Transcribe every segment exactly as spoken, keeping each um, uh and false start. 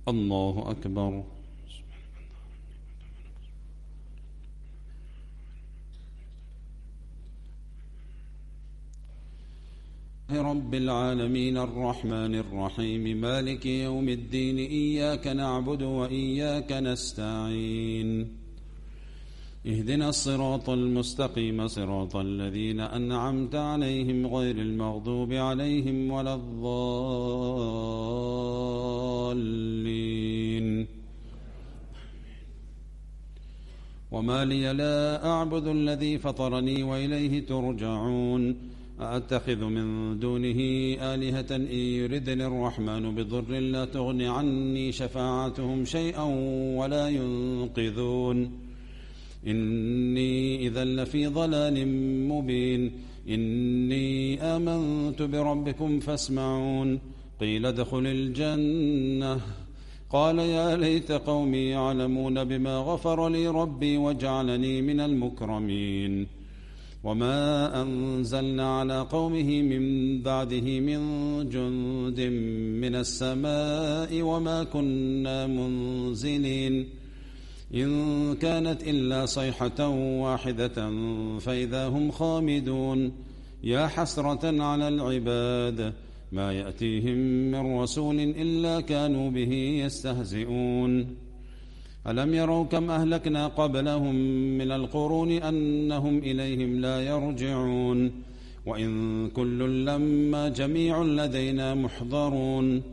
الله أكبر. رب العالمين الرحمن الرحيم مالك يوم الدين إياك نعبد وإياك نستعين اهدنا الصراط المستقيم صراط الذين أنعمت عليهم غير المغضوب عليهم ولا الضالين. وما لي لا أعبد الذي فطرني وإليه ترجعون أأتخذ من دونه آلهة إن يردني الرحمن بضر لا تغن عني شفاعتهم شيئا ولا ينقذون إني إذا لفي ضلال مبين إني آمنت بربكم فاسمعون قيل ادخل الجنة قال يا ليت قومي يعلمون بما غفر لي ربي وجعلني من المكرمين وما أنزلنا على قومه من بعده من جند من السماء وما كنا منزلين إن كانت إلا صيحة واحدة فإذا هم خامدون يا حسرة على العباد ما يأتيهم من رسول إلا كانوا به يستهزئون ألم يروا كم أهلكنا قبلهم من القرون أنهم إليهم لا يرجعون وإن كل لما جميع لدينا محضرون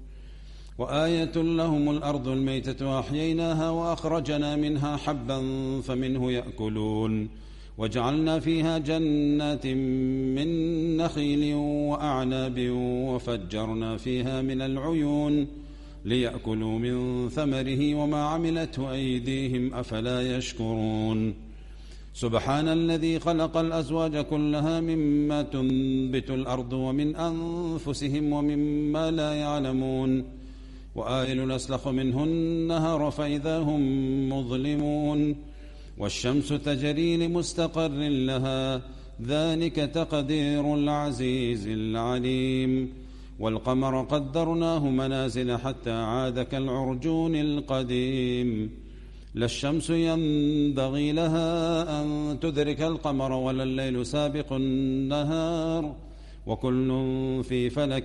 وآية لهم الأرض الميتة أحييناها وأخرجنا منها حبا فمنه يأكلون وجعلنا فيها جنات من نخيل وأعناب وفجرنا فيها من العيون ليأكلوا من ثمره وما عملته أيديهم أفلا يشكرون سبحان الذي خلق الأزواج كلها مما تنبت الأرض ومن أنفسهم ومما لا يعلمون وآيل نسلخ منه النهر فإذا هم مظلمون والشمس تجري لمستقر لها ذلك تقدير العزيز العليم والقمر قدرناه منازل حتى عاد كالعرجون القديم لا الشمس ينبغي لها أن تدرك القمر ولا الليل سابق النهار وكل في فلك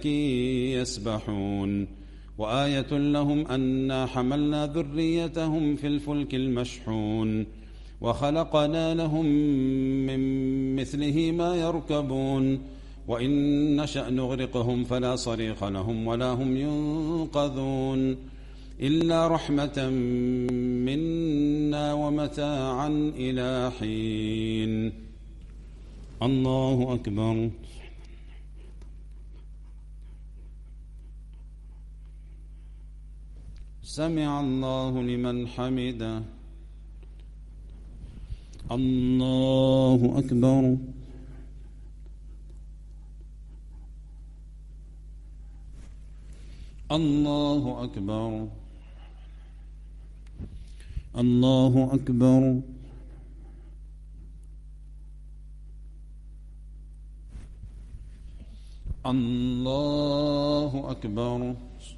يسبحون وآية لهم أنا حملنا ذريتهم في الفلك المشحون وخلقنا لهم من مثله ما يركبون وإن نشأ نغرقهم فلا صريخ لهم ولا هم ينقذون إلا رحمة منا ومتاعا إلى حين. الله أكبر. سمع الله لمن حمده. الله أكبر. الله أكبر. الله أكبر. الله أكبر.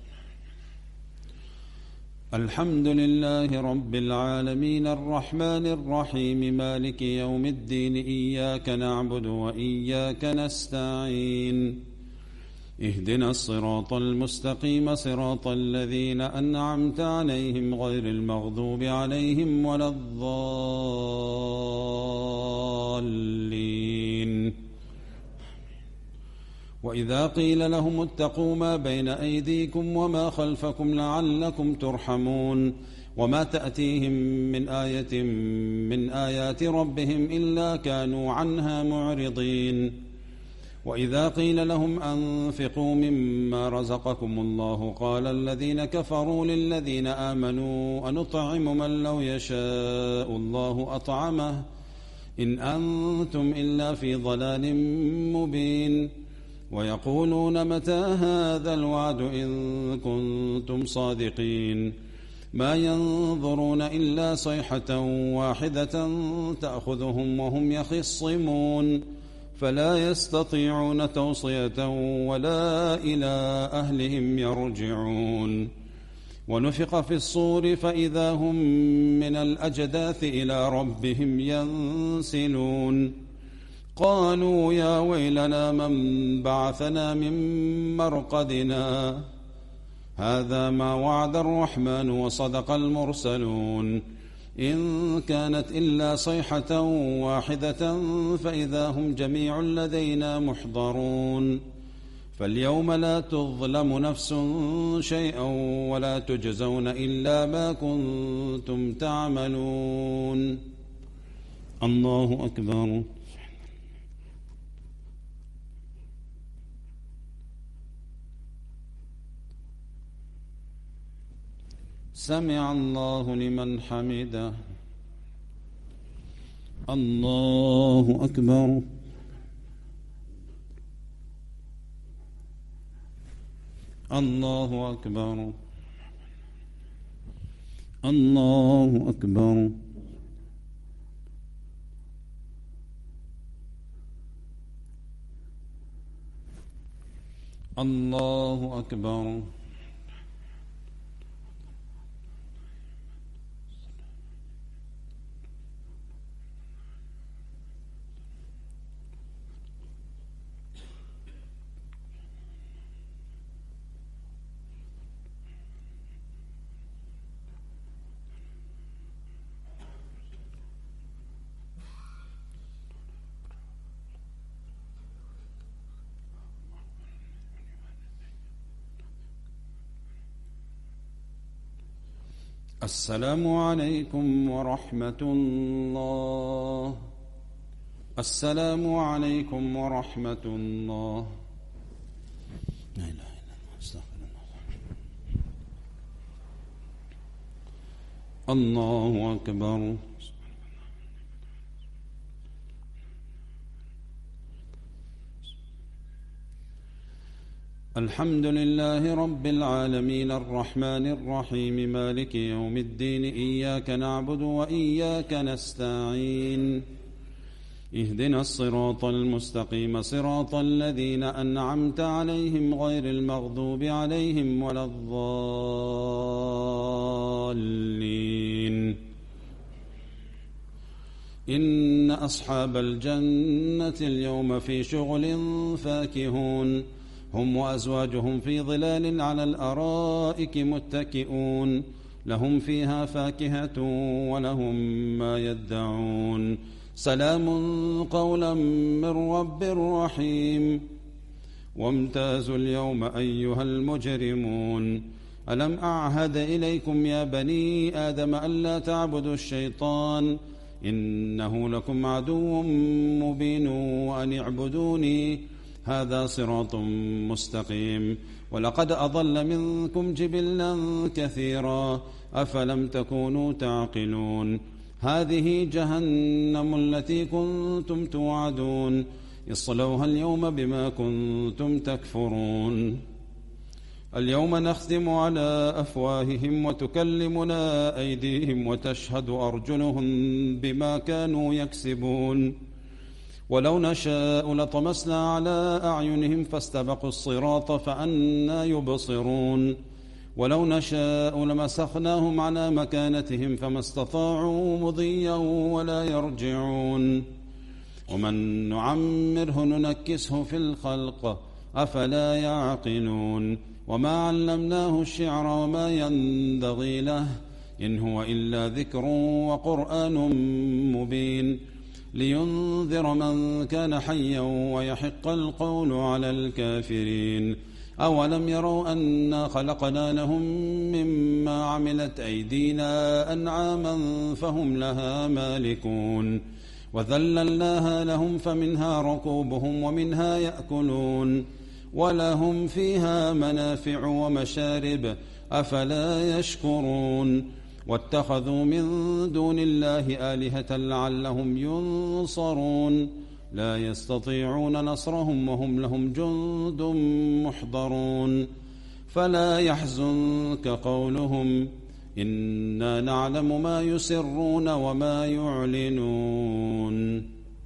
الحمد لله رب العالمين الرحمن الرحيم مالك يوم الدين إياك نعبد وإياك نستعين اهدنا الصراط المستقيم صراط الذين أنعمت عليهم غير المغضوب عليهم ولا الضالين وإذا قيل لهم اتقوا ما بين أيديكم وما خلفكم لعلكم ترحمون وما تأتيهم من آية من آيات ربهم إلا كانوا عنها معرضين وإذا قيل لهم أنفقوا مما رزقكم الله قال الذين كفروا للذين آمنوا أنطعم من لو يشاء الله أطعمه إن أنتم إلا في ضلال مبين ويقولون متى هذا الوعد إن كنتم صادقين ما ينظرون إلا صيحة واحدة تأخذهم وهم يخصمون فلا يستطيعون توصية ولا إلى أهلهم يرجعون ونفخ في الصور فإذا هم من الأجداث إلى ربهم ينسلون قالوا يا ويلنا من بعثنا من مرقدنا هذا ما وعد الرحمن وصدق المرسلون إن كانت إلا صيحة واحدة فإذا هم جميع لدينا محضرون فاليوم لا تظلم نفس شيئا ولا تجزون إلا ما كنتم تعملون. الله أكبر. سمع الله لمن حمده. الله أكبر. الله أكبر. الله أكبر. الله أكبر. السلام عليكم ورحمة الله. السلام عليكم ورحمة الله. لا إله إلا الله. استغفر الله. الله أكبر. الحمد لله رب العالمين الرحمن الرحيم مالك يوم الدين إياك نعبد وإياك نستعين اهدنا الصراط المستقيم صراط الذين أنعمت عليهم غير المغضوب عليهم ولا الضالين. إن أصحاب الجنة اليوم في شغل فاكهون هم وأزواجهم في ظلال على الأرائك متكئون لهم فيها فاكهة ولهم ما يدعون سلام قولا من رب رحيم. وامتازوا اليوم أيها المجرمون ألم أعهد إليكم يا بني آدم ألا تعبدوا الشيطان إنه لكم عدو مبين وأن اعبدوني هذا صراط مستقيم. ولقد أضل منكم جبلا كثيرا أفلم تكونوا تعقلون. هذه جهنم التي كنتم توعدون اصلوها اليوم بما كنتم تكفرون. اليوم نختم على أفواههم وتكلمنا أيديهم وتشهد أرجلهم بما كانوا يكسبون. ولو نشاء لطمسنا على أعينهم فاستبقوا الصراط فأنى يبصرون. ولو نشاء لمسخناهم على مكانتهم فما استطاعوا مضيا ولا يرجعون. ومن نعمره ننكسه في الخلق أفلا يعقلون. وما علمناه الشعر وما ينبغي له إن هو إلا ذكر وقرآن مبين لينذر من كان حيا ويحق القول على الكافرين. أولم يروا أنا خلقنا لهم مما عملت أيدينا أنعاما فهم لها مالكون وذللناها لهم فمنها ركوبهم ومنها يأكلون ولهم فيها منافع ومشارب أفلا يشكرون. واتخذوا من دون الله آلهة لعلهم ينصرون لا يستطيعون نصرهم وهم لهم جند محضرون. فلا يحزنك قولهم إنا نعلم ما يسرون وما يعلنون.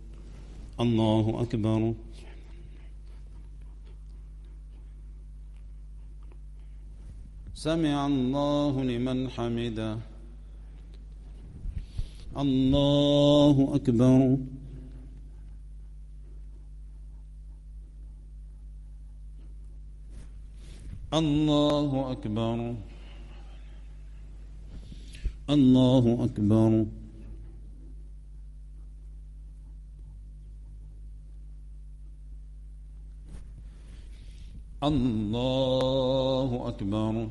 الله أكبر. سمع الله لمن حمده. الله أكبر. الله أكبر. الله أكبر. الله أكبر.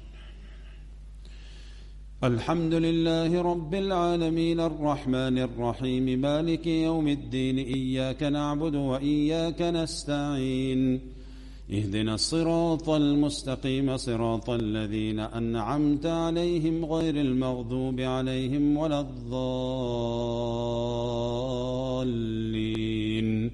الحمد لله رب العالمين الرحمن الرحيم مالك يوم الدين إياك نعبد وإياك نستعين اهدنا الصراط المستقيم صراط الذين أنعمت عليهم غير المغضوب عليهم ولا الضالين.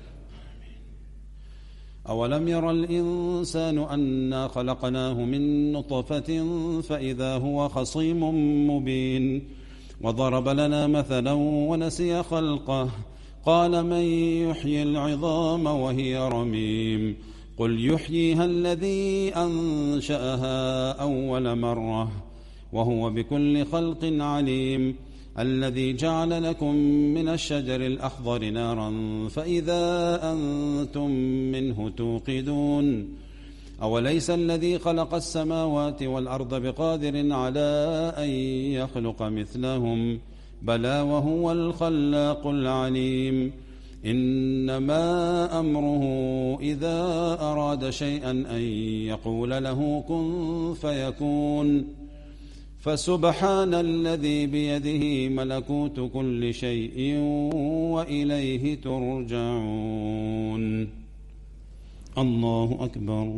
أولم ير الإنسان أنا خلقناه من نطفة فإذا هو خصيم مبين وضرب لنا مثلا ونسي خلقه قال من يحيي العظام وهي رميم قل يحييها الذي أنشأها أول مرة وهو بكل خلق عليم الذي جعل لكم من الشجر الأخضر نارا فإذا أنتم منه توقدون أوليس الذي خلق السماوات والأرض بقادر على أن يخلق مثلهم بلى وهو الخلاق العليم إنما أمره إذا أراد شيئا أن يقول له كن فيكون فسبحان الذي بيده ملكوت كل شيء وإليه ترجعون. الله أكبر.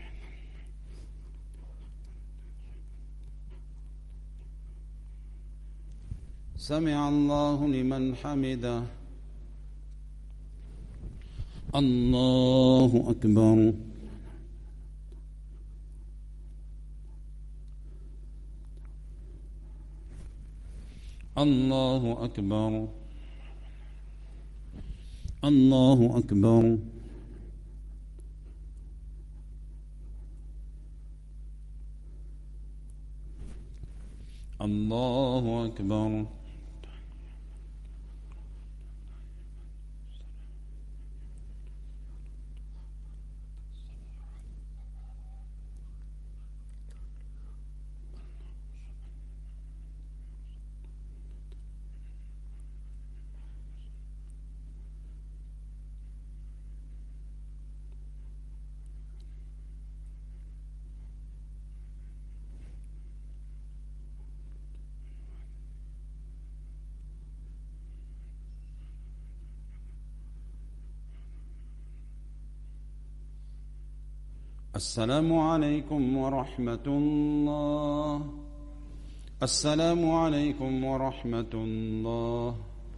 سمع الله لمن حمده. الله أكبر. الله أكبر. الله أكبر. الله أكبر. السلام عليكم ورحمة الله. السلام عليكم ورحمة الله.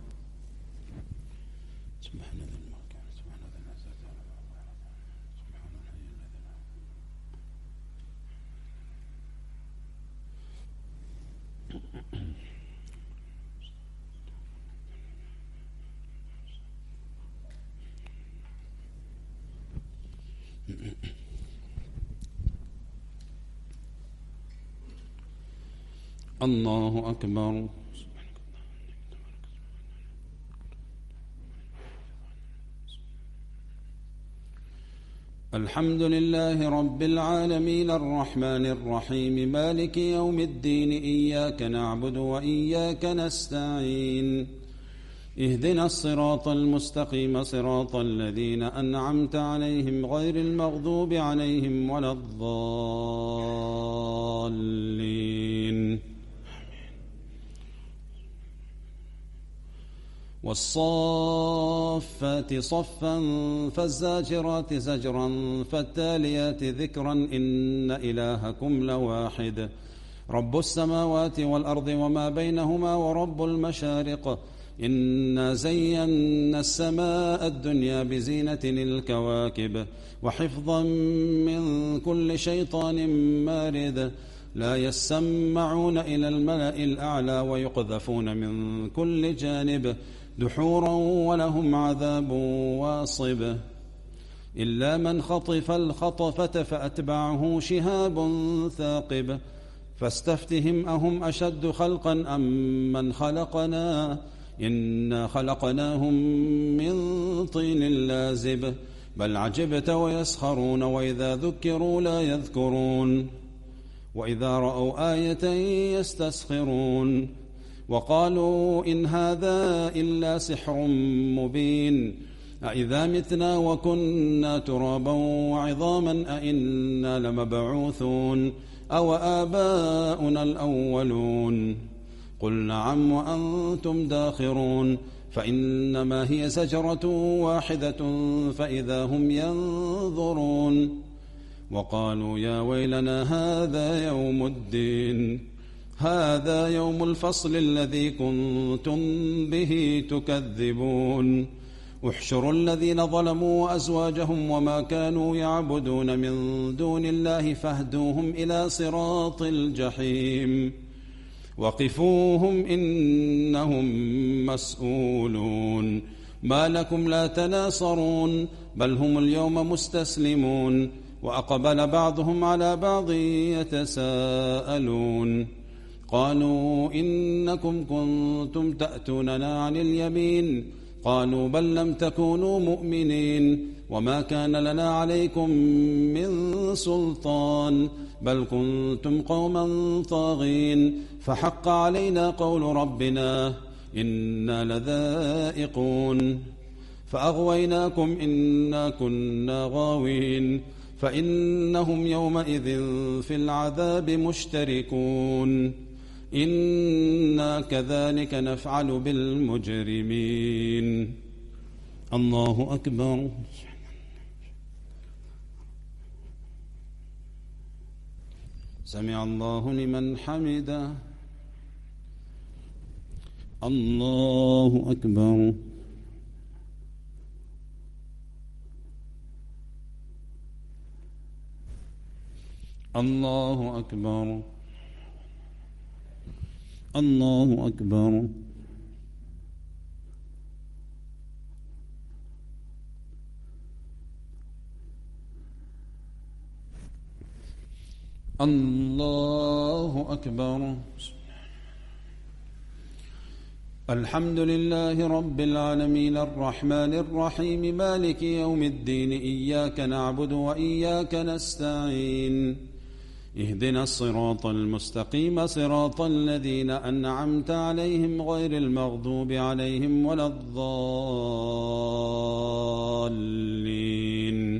سبحان ذي الملك سبحان ذي العزة سبحان الذي الله أكبر. الحمد لله رب العالمين الرحمن الرحيم مالك يوم الدين إياك نعبد وإياك نستعين اهدنا الصراط المستقيم صراط الذين أنعمت عليهم غير المغضوب عليهم ولا الضالين. والصافات صفا فالزاجرات زجرا فالتاليات ذكرا إن إلهكم لواحد رب السماوات والأرض وما بينهما ورب المشارق إنا زينا السماء الدنيا بزينة الكواكب وحفظا من كل شيطان مارد لا يسمعون إلى الملأ الأعلى ويقذفون من كل جانب دحورا ولهم عذاب واصب إلا من خطف الخطفة فأتبعه شهاب ثاقب فاستفتهم أهم أشد خلقا أم من خلقنا إنا خلقناهم من طين لازب بل عجبت ويسخرون وإذا ذكروا لا يذكرون وإذا رأوا آية يستسخرون وقالوا إن هذا إلا سحر مبين أإذا متنا وكنا ترابا وعظاما أإنا لمبعوثون أو آباؤنا الأولون قل نعم وأنتم داخرون فإنما هي زجرة واحدة فإذا هم ينظرون وقالوا يا ويلنا هذا يوم الدين هذا يوم الفصل الذي كنتم به تكذبون احشروا الذين ظلموا وأزواجهم وما كانوا يعبدون من دون الله فاهدوهم إلى صراط الجحيم وقفوهم إنهم مسؤولون ما لكم لا تناصرون بل هم اليوم مستسلمون وأقبل بعضهم على بعض يتساءلون قالوا إنكم كنتم تأتوننا عن اليمين قالوا بل لم تكونوا مؤمنين وما كان لنا عليكم من سلطان بل كنتم قوما طاغين فحق علينا قول ربنا إنا لذائقون فأغويناكم إنا كنا غاوين فإنهم يومئذ في العذاب مشتركون إنا كذلك نفعل بالمجرمين الله أكبر سمع الله لمن حمده الله أكبر الله أكبر الله أكبر الله أكبر الحمد لله رب العالمين الرحمن الرحيم مالك يوم الدين إياك نعبد وإياك نستعين اهدنا الصراط المستقيم صراط الذين أنعمت عليهم غير المغضوب عليهم ولا الضالين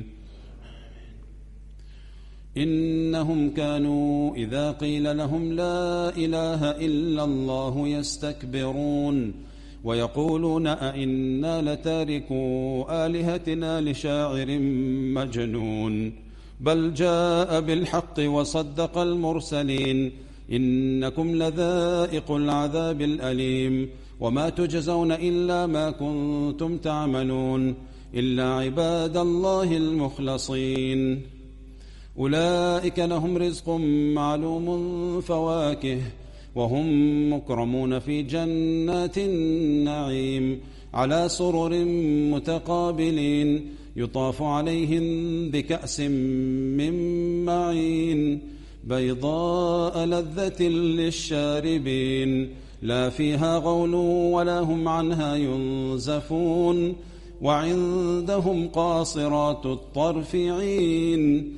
إنهم كانوا إذا قيل لهم لا إله إلا الله يستكبرون ويقولون أئنا لتاركو آلهتنا لشاعر مجنون بل جاء بالحق وصدق المرسلين إنكم لذائق العذاب الأليم وما تجزون إلا ما كنتم تعملون إلا عباد الله المخلصين أولئك لهم رزق معلوم فواكه وهم مكرمون في جنات النعيم على سرر متقابلين يطاف عليهم بكأس من معين بيضاء لذة للشاربين لا فيها غول ولا هم عنها ينزفون وعندهم قاصرات الطرف عين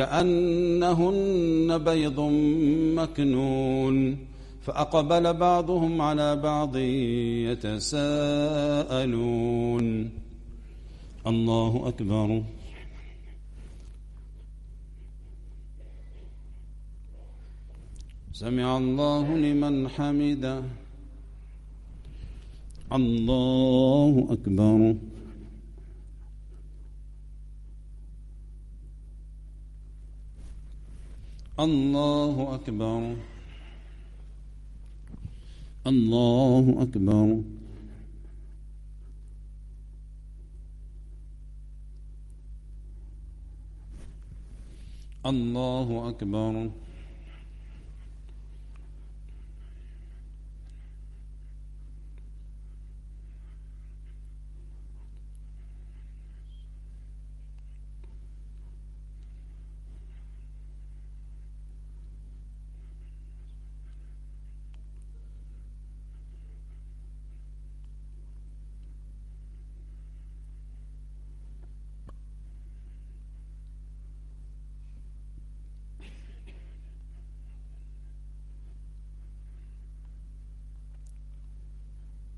كأنهن بيض مكنون فأقبل بعضهم على بعض يتساءلون الله أكبر سمع الله لمن حمده الله أكبر الله أكبر الله أكبر الله أكبر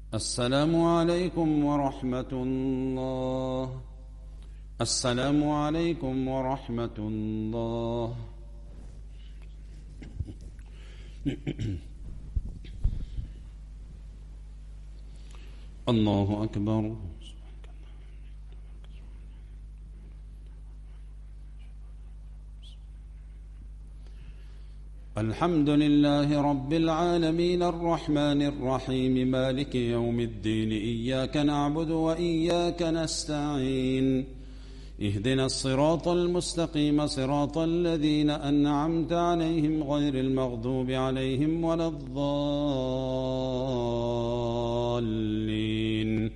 السلام عليكم ورحمة الله. السلام عليكم ورحمة الله. الله أكبر. الحمد لله رب العالمين الرحمن الرحيم مالك يوم الدين إياك نعبد وإياك نستعين اهدنا الصراط المستقيم صراط الذين أنعمت عليهم غير المغضوب عليهم ولا الضالين.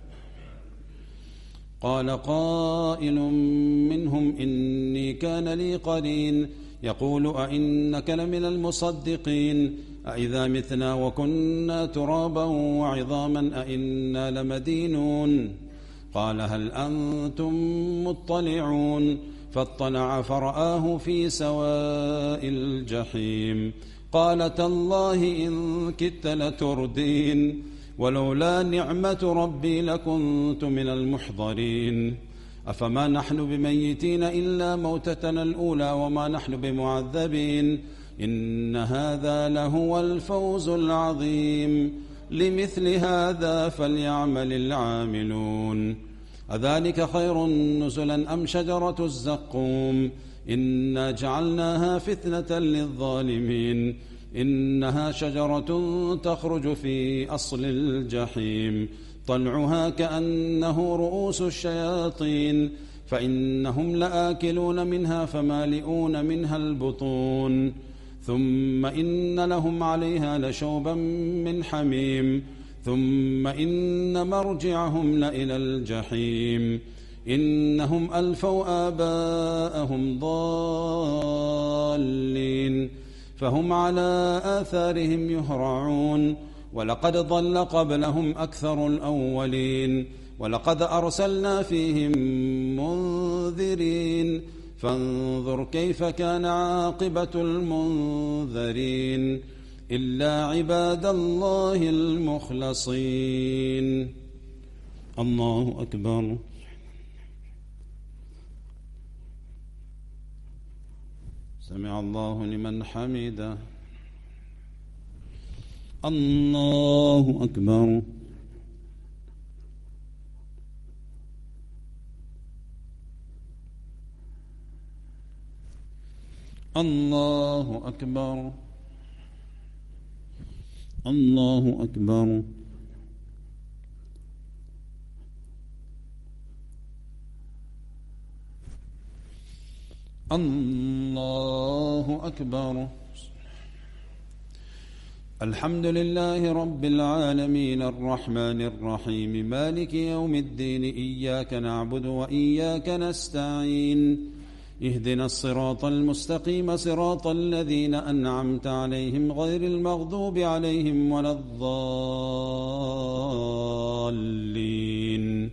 قال قائل منهم إني كان لي قرين يقول أئنك لمن المصدقين أئذا متنا وكنا ترابا وعظاما أئنا لمدينون. قال هل أنتم مطلعون فاطلع فرآه في سواء الجحيم قال تالله إن كدت لتردين ولولا نعمة ربي لكنت من المحضرين. أفما نحن بميتين إلا موتتنا الأولى وما نحن بمعذبين إن هذا لهو الفوز العظيم لمثل هذا فليعمل العاملون. أذلك خير نزلا أم شجرة الزقوم إنا جعلناها فتنة للظالمين إنها شجرة تخرج في أصل الجحيم طلعها كأنه رؤوس الشياطين فإنهم لآكلون منها فمالئون منها البطون ثم إن لهم عليها لشوبا من حميم ثم إن مرجعهم لإلى الجحيم إنهم ألفوا آباءهم ضالين فهم على آثارهم يهرعون ولقد ضل قبلهم أكثر الأولين ولقد أرسلنا فيهم منذرين فانظر كيف كان عاقبة المنذرين إلا عباد الله المخلصين. الله أكبر. سمع الله لمن حمده. الله أكبر. الله أكبر. الله أكبر. الله أكبر. الحمد لله رب العالمين الرحمن الرحيم مالك يوم الدين إياك نعبد وإياك نستعين اهدنا الصراط المستقيم صراط الذين أنعمت عليهم غير المغضوب عليهم ولا الضالين.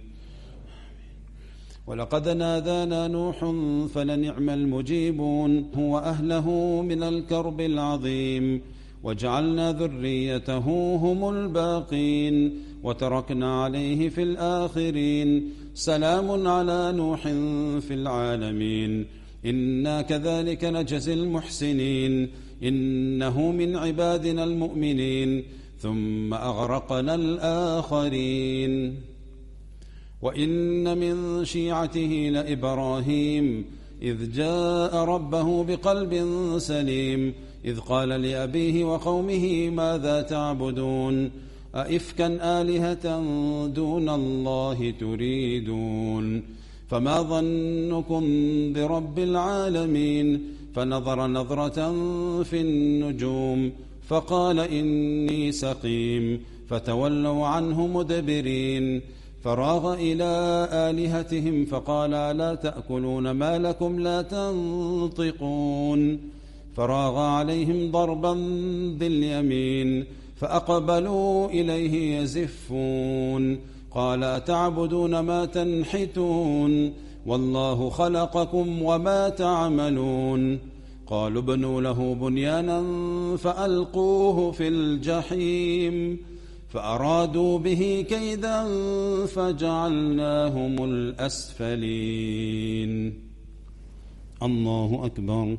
ولقد نادانا نوح فلنعم المجيبون هو أهله من الكرب العظيم وجعلنا ذريته هم الباقين وتركنا عليه في الآخرين سلام على نوح في العالمين إنا كذلك نجزي المحسنين إنه من عبادنا المؤمنين ثم أغرقنا الآخرين. وإن من شيعته لإبراهيم إذ جاء ربه بقلب سليم إذ قال لأبيه وقومه ماذا تعبدون أئفكا آلهة دون الله تريدون فما ظنكم برب العالمين فنظر نظرة في النجوم فقال إني سقيم فتولوا عنه مدبرين فراغ إلى آلهتهم فقال ألا تأكلون ما لكم لا تنطقون فراغ عليهم ضربا باليمين فأقبلوا إليه يزفون قال أتعبدون ما تنحتون والله خلقكم وما تعملون قالوا ابنوا له بنيانا فألقوه في الجحيم فأرادوا به كيدا فجعلناهم الأسفلين. الله أكبر.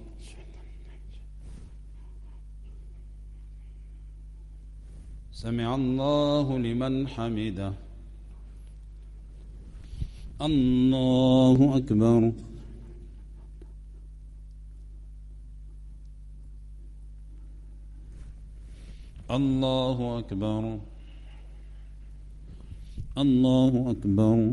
سمع الله لمن حمده. الله أكبر. الله أكبر. الله أكبر.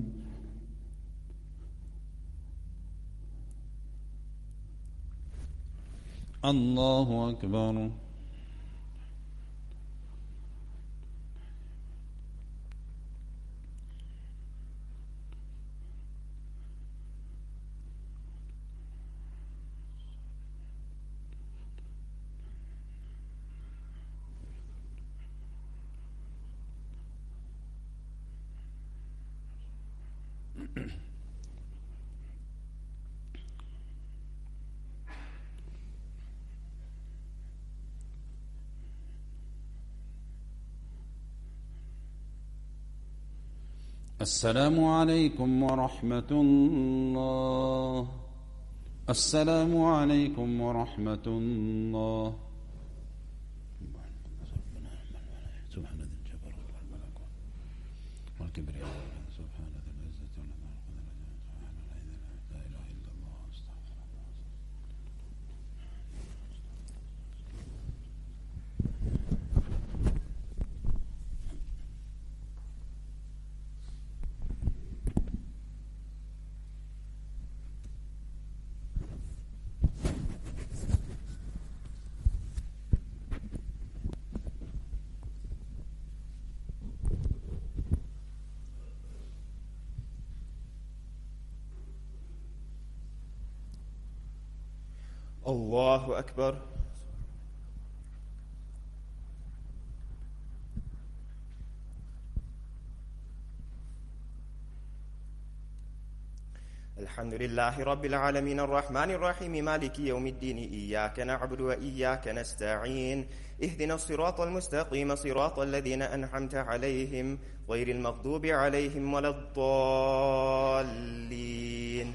الله أكبر. السلام عليكم ورحمة الله. السلام عليكم ورحمة الله. سبحان ذي الجبروت والملكوت والكبرياء سبحان ذي العزة والقدرة سبحان لا إله إلا الله. استغفر الله. الله أكبر. الحمد لله رب العالمين الرحمن الرحيم مالك يوم الدين إياك نعبد وإياك نستعين اهدنا الصراط المستقيم صراط الذين أنعمت عليهم غير المغضوب عليهم ولا الضالين.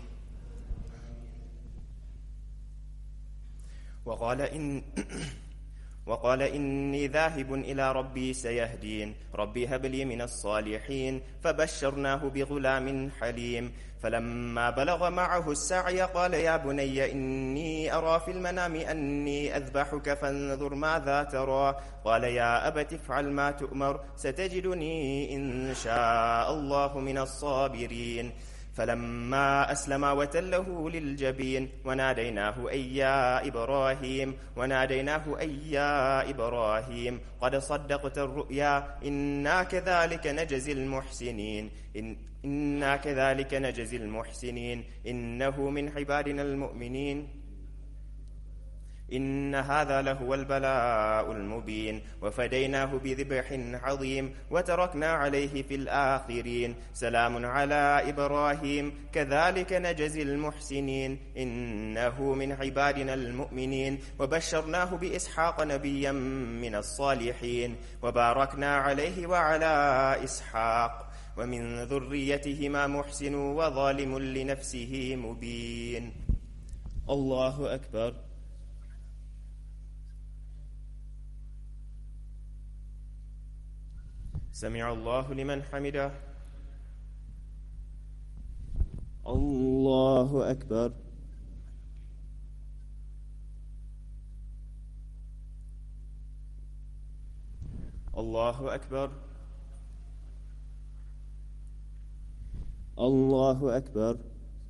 وقال إن وقال إني ذاهب إلى ربي سيهدين ربي هب لي من الصالحين فبشرناه بغلام حليم فلما بلغ معه السعي قال يا بني إني أرى في المنام أني أذبحك فانظر ماذا ترى قال يا أبت افعل ما تؤمر ستجدني إن شاء الله من الصابرين فلما أسلم وتله للجبين وناديناه أي يا إبراهيم وناديناه أي يا إبراهيم قد صدقت الرؤيا إنا كذلك نجزي المحسنين إن إنا كذلك نجزي المحسنين إنه من عبادنا المؤمنين إن هذا لهو البلاء المبين وفديناه بذبح عظيم وتركنا عليه في الآخرين سلام على إبراهيم كذلك نجزي المحسنين إنه من عبادنا المؤمنين وبشرناه بإسحاق نبيا من الصالحين وباركنا عليه وعلى إسحاق ومن ذريتهما محسن وظالم لنفسه مبين. الله أكبر. سمع الله لمن حمده. الله أكبر. الله أكبر. الله أكبر.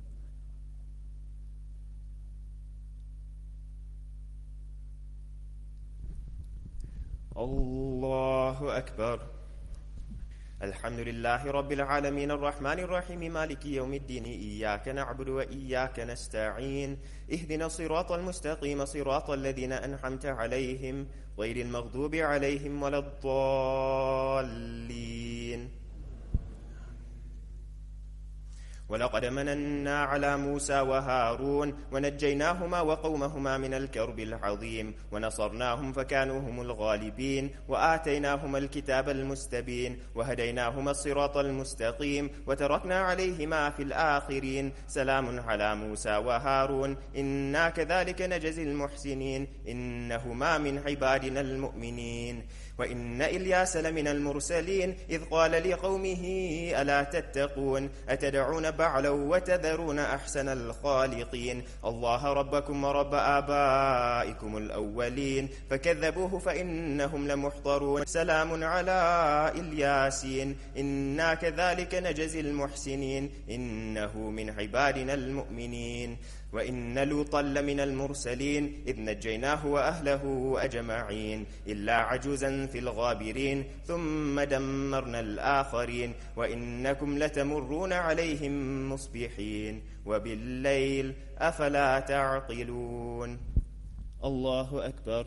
الله أكبر. الحمد لله رب العالمين الرحمن الرحيم مالك يوم الدين إياك نعبد وإياك نستعين اهدنا الصراط المستقيم صراط الذين أنعمت عليهم غير المغضوب عليهم ولا الضالين. ولقد مننا على موسى وهارون ونجيناهما وقومهما من الكرب العظيم ونصرناهم فكانوا هم الغالبين وآتيناهما الكتاب المستبين وهديناهما الصراط المستقيم وتركنا عليهما في الآخرين سلام على موسى وهارون إنا كذلك نجزي المحسنين إنهما من عبادنا المؤمنين. وإن إلياس لمن المرسلين إذ قال لقومه ألا تتقون أتدعون بعلا وتذرون أحسن الخالقين الله ربكم ورب آبائكم الأولين فكذبوه فإنهم لمحضرون سلام على الياسين إنا كذلك نجزي المحسنين إنه من عبادنا المؤمنين. وإن لوطا لمن المرسلين إذ نجيناه وأهله أجمعين إلا عجوزا في الغابرين ثم دمرنا الآخرين وإنكم لتمرون عليهم مصبحين وبالليل أفلا تعقلون. الله أكبر.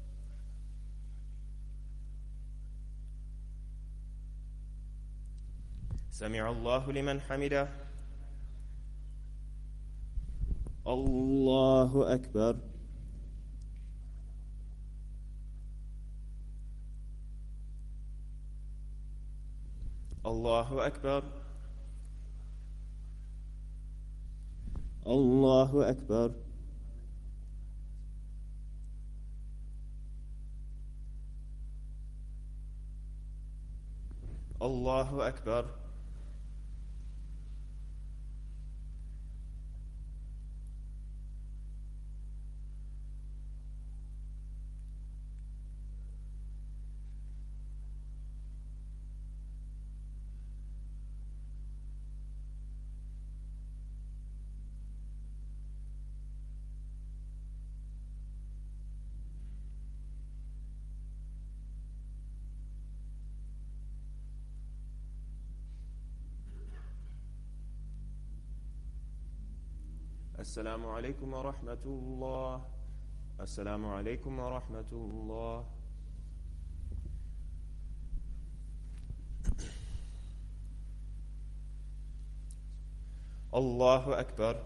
سمع الله لمن حمده. الله أكبر. الله أكبر. الله أكبر. الله أكبر. السلام عليكم ورحمة الله. السلام عليكم ورحمة الله. الله أكبر.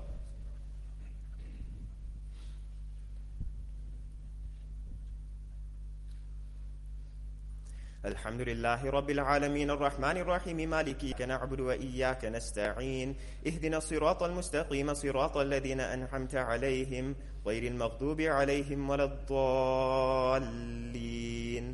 الحمد لله رب العالمين الرحمن الرحيم مالك إياك نعبد وإياك نستعين اهدنا الصراط المستقيم صراط الذين أنعمت عليهم غير المغضوب عليهم ولا الضالين.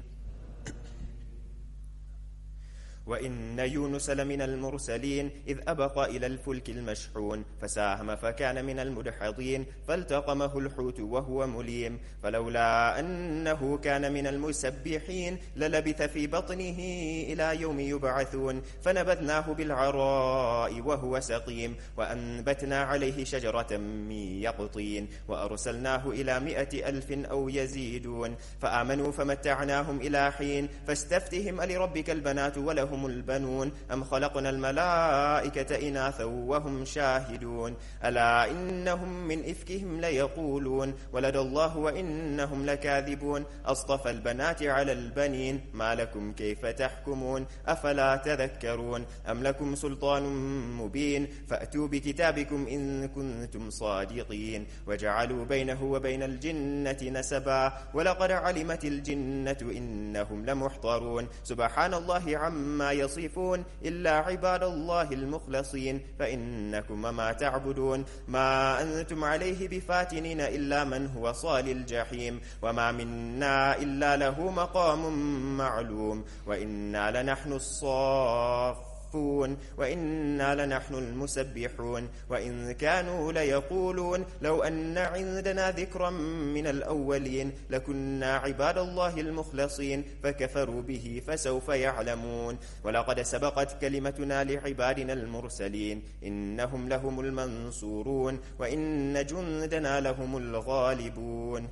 وإن يونس لمن المرسلين إذ أبق إلى الفلك المشحون فساهم فكان من المدحضين فالتقمه الحوت وهو مليم فلولا أنه كان من المسبحين للبث في بطنه إلى يوم يبعثون فنبذناه بالعراء وهو سقيم وأنبتنا عليه شجرة من يقطين وأرسلناه إلى مائة ألف أو يزيدون فآمنوا فمتعناهم إلى حين فاستفتهم ألربك البنات ولهم البنون أم خلقنا الملائكة إناثا وهم شاهدون ألا إنهم من إفكهم ليقولون ولد الله وإنهم لكاذبون أصطفى البنات على البنين ما لكم كيف تحكمون أفلا تذكرون أم لكم سلطان مبين فأتوا بكتابكم إن كنتم صادقين وجعلوا بينه وبين الجنة نسبا ولقد علمت الجنة إنهم لمحضرون سبحان الله عما يصفون إلا عباد الله المخلصين فإنكم ما تعبدون ما أنتم عليه بفاتنين إلا من هو صال الجحيم وما منا إلا له مقام معلوم وإنا لنحن الصافون وإنا لنحن المسبحون وإن كانوا ليقولون لو أن عندنا ذكرا من الأولين لكنا عباد الله المخلصين فكفروا به فسوف يعلمون ولقد سبقت كلمتنا لعبادنا المرسلين إنهم لهم المنصورون وإن جندنا لهم الغالبون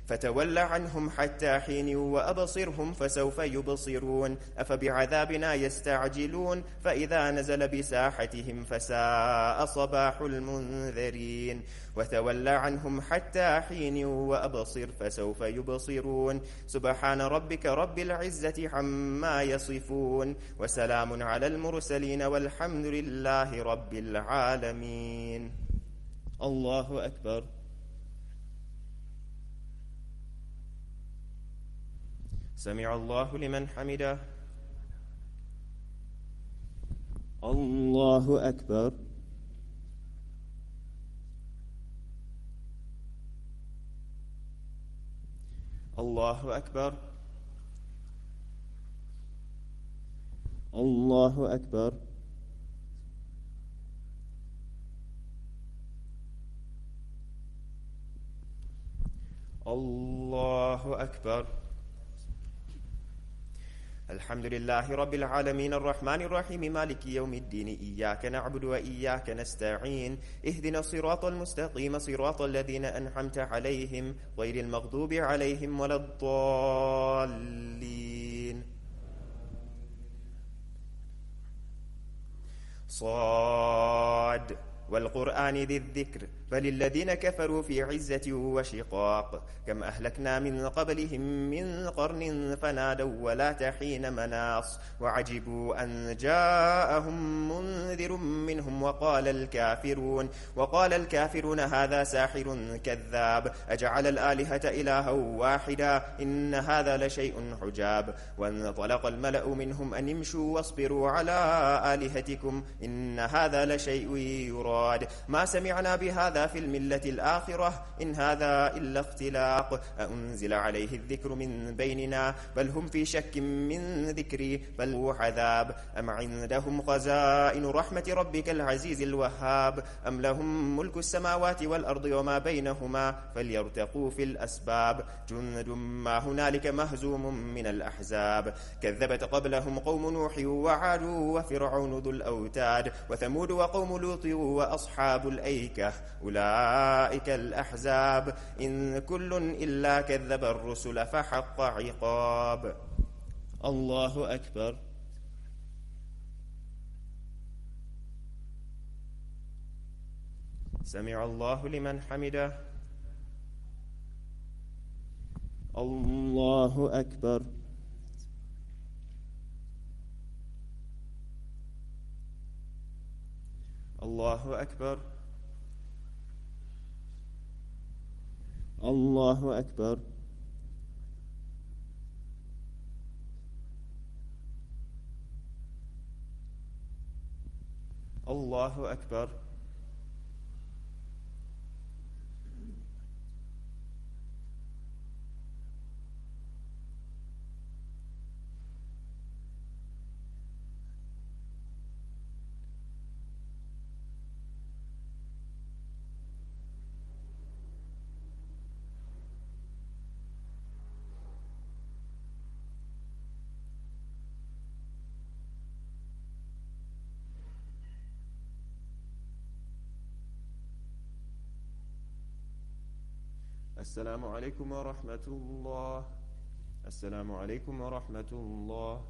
فتول عنهم حتى حين وأبصرهم فسوف يبصرون أفبعذابنا يستعجلون فإذا نزل بساحتهم فساء صباح المنذرين وتول عنهم حتى حين وأبصر فسوف يبصرون سبحان ربك رب العزة عما يصفون وسلام على المرسلين والحمد لله رب العالمين. الله أكبر. سمع الله لمن حمده. الله أكبر. الله أكبر. الله أكبر. الله أكبر. الحمد لله رب العالمين الرحمن الرحيم مالك يوم الدين إياك نعبد وإياك نستعين اهدنا الصراط المستقيم صراط الذين أنعمت عليهم غير المغضوب عليهم ولا الضالين. صاد والقرآن ذي الذكر بل الذين كفروا في عزة وشقاق كم أهلكنا من قبلهم من قرن فنادوا ولا تحين مناص وعجبوا أن جاءهم منذر منهم وقال الكافرون وقال الكافرون هذا ساحر كذاب أجعل الآلهة إلها واحدا إن هذا لشيء عجاب وانطلق الملأ منهم أن امشوا واصبروا على آلهتكم إن هذا لشيء يراد ما سمعنا بهذا في الملة الآخرة إن هذا إلا اختلاق أنزل عليه الذكر من بيننا بل هم في شك من ذكري بل هو عذاب أم عندهم خزائن رحمة ربك العزيز الوهاب أم لهم ملك السماوات والأرض وما بينهما فليرتقوا في الأسباب جند ما هنالك مهزوم من الأحزاب كذبت قبلهم قوم نوح وعاد وفرعون ذو الأوتاد وثمود وقوم لوط وأصحاب الأيكة أولئك الأحزاب إن كل إلا كذب الرسل فحق عقاب. الله أكبر. سمع الله لمن حمده. الله أكبر. الله أكبر. الله أكبر. الله أكبر. السلام عليكم ورحمة الله. السلام عليكم ورحمة الله.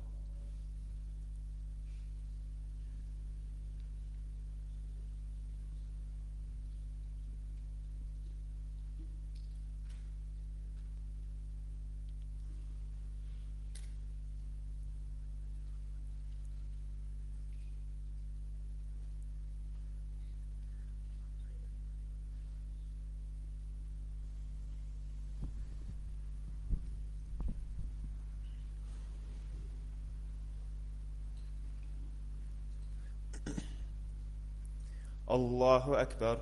الله أكبر.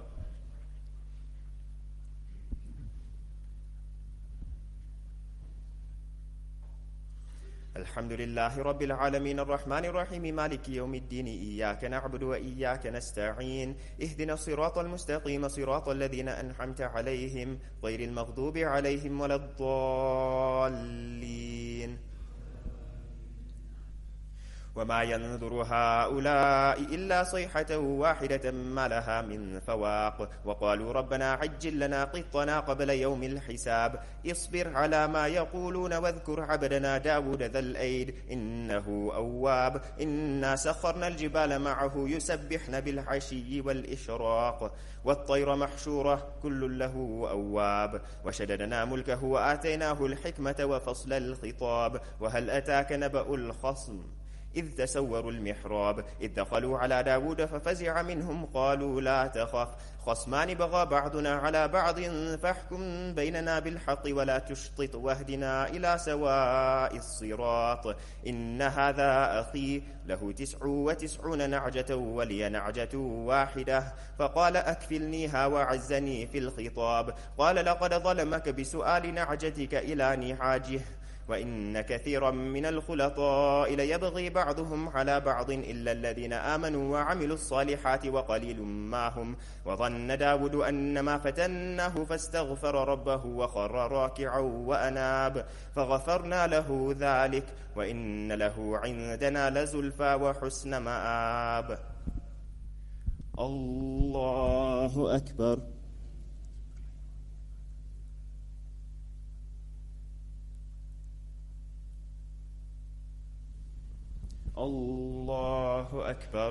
الحمد لله رب العالمين الرحمن الرحيم مالك يوم الدين إياك نعبد وإياك نستعين اهدنا الصراط المستقيم صراط الذين أنعمت عليهم غير المغضوب عليهم ولا الضالين. وما ينظر هؤلاء إلا صيحة واحدة ما لها من فواق وقالوا ربنا عجل لنا قطنا قبل يوم الحساب اصبر على ما يقولون واذكر عبدنا داود ذا الأيد إنه أواب إنا سخرنا الجبال معه يسبحن بالعشي والإشراق والطير محشورة كل له أواب وشددنا ملكه وآتيناه الحكمة وفصل الخطاب وهل أتاك نبأ الخصم إذ تسوروا المحراب إذ دخلوا على داود ففزع منهم قالوا لا تخف خصمان بغى بعضنا على بعض فاحكم بيننا بالحق ولا تشطط واهدنا إلى سواء الصراط إن هذا أخي له تسع وتسعون نعجة ولي نعجة واحدة فقال أكفلنيها وعزني في الخطاب قال لقد ظلمك بسؤال نعجتك إلى نعاجه وإن كثيرا من الخلطاء ليبغي بعضهم على بعض إلا الذين آمنوا وعملوا الصالحات وقليل ما هم وظن داود أن ما فتناه فاستغفر ربه وخر راكعا وأناب فغفرنا له ذلك وإن له عندنا لزلفى وحسن مآب. الله أكبر. الله أكبر.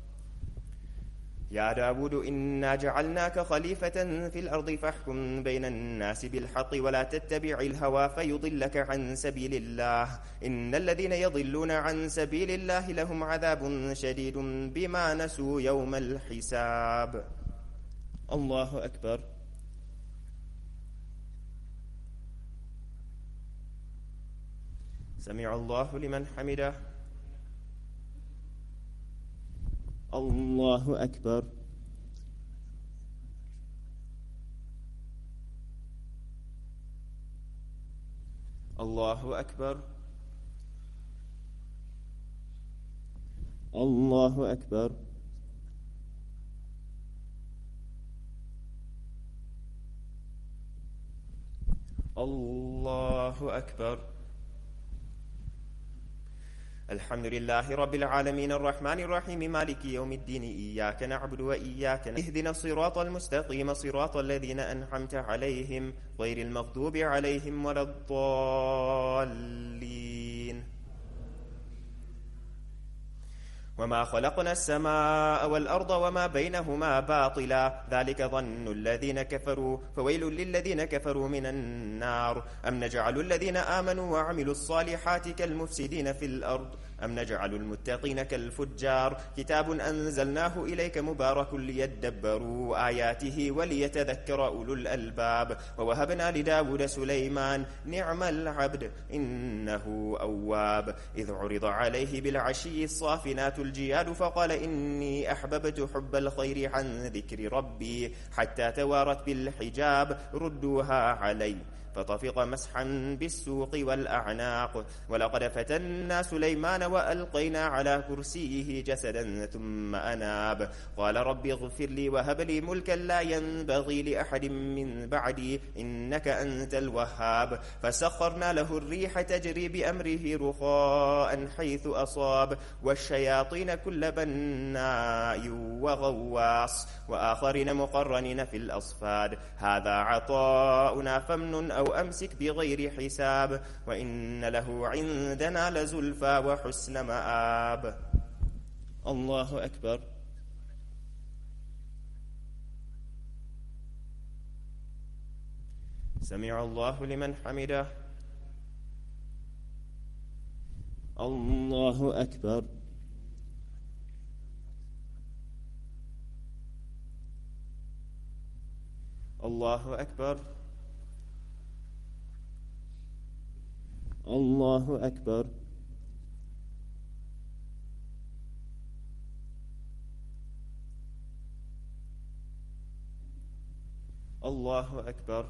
يا داود إنا جعلناك خليفة في الأرض فاحكم بين الناس بالحق ولا تتبع الهوى فيضلك عن سبيل الله إن الذين يضلون عن سبيل الله لهم عذاب شديد بما نسوا يوم الحساب. الله أكبر. سمع الله لمن حمده. الله أكبر. الله أكبر. الله أكبر. الله أكبر. الحمد لله رب العالمين الرحمن الرحيم مالك يوم الدين إياك نعبد وإياك نستعين اهدنا الصراط المستقيم صراط الذين أنعمت عليهم غير المغضوب عليهم ولا الضالين. وما خلقنا السماء والأرض وما بينهما باطلا ذلك ظن الذين كفروا فويل للذين كفروا من النار. أم نجعل الذين آمنوا وعملوا الصالحات كالمفسدين في الأرض أم نجعل المتقين كالفجار كتاب أنزلناه إليك مبارك ليدبروا آياته وليتذكر أولو الألباب. ووهبنا لداود سليمان نعم العبد إنه أواب إذ عرض عليه بالعشي الصافنات الجياد فقال إني أحببت حب الخير عن ذكر ربي حتى توارت بالحجاب ردوها علي فطفق مسحا بالسوق والأعناق. ولقد فتنا سليمان وألقينا على كرسيه جسدا ثم أناب قال رب اغفر لي وهب لي ملكا لا ينبغي لأحد من بعدي إنك أنت الوهاب. فسخرنا له الريح تجري بأمره رخاء حيث أصاب والشياطين كل بناء وغواص وآخرين مقرنين في الأصفاد هذا عطاؤنا فامنن أو أمسك بغير حساب وإن له عندنا لزلفى وحسن مآب. الله أكبر. سمع الله لمن حمده. الله أكبر. الله أكبر. الله أكبر. الله أكبر.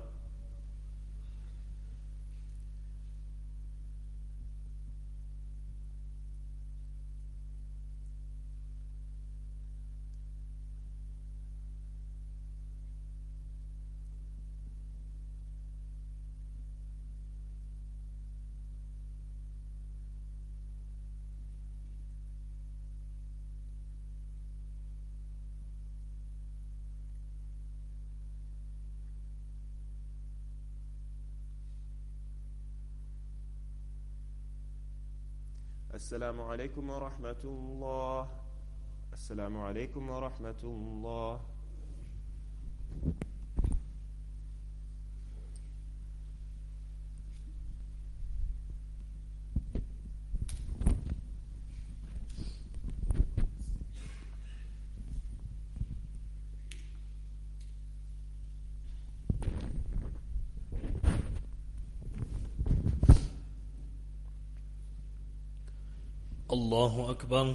السلام عليكم ورحمة الله. السلام عليكم ورحمة الله. الله أكبر.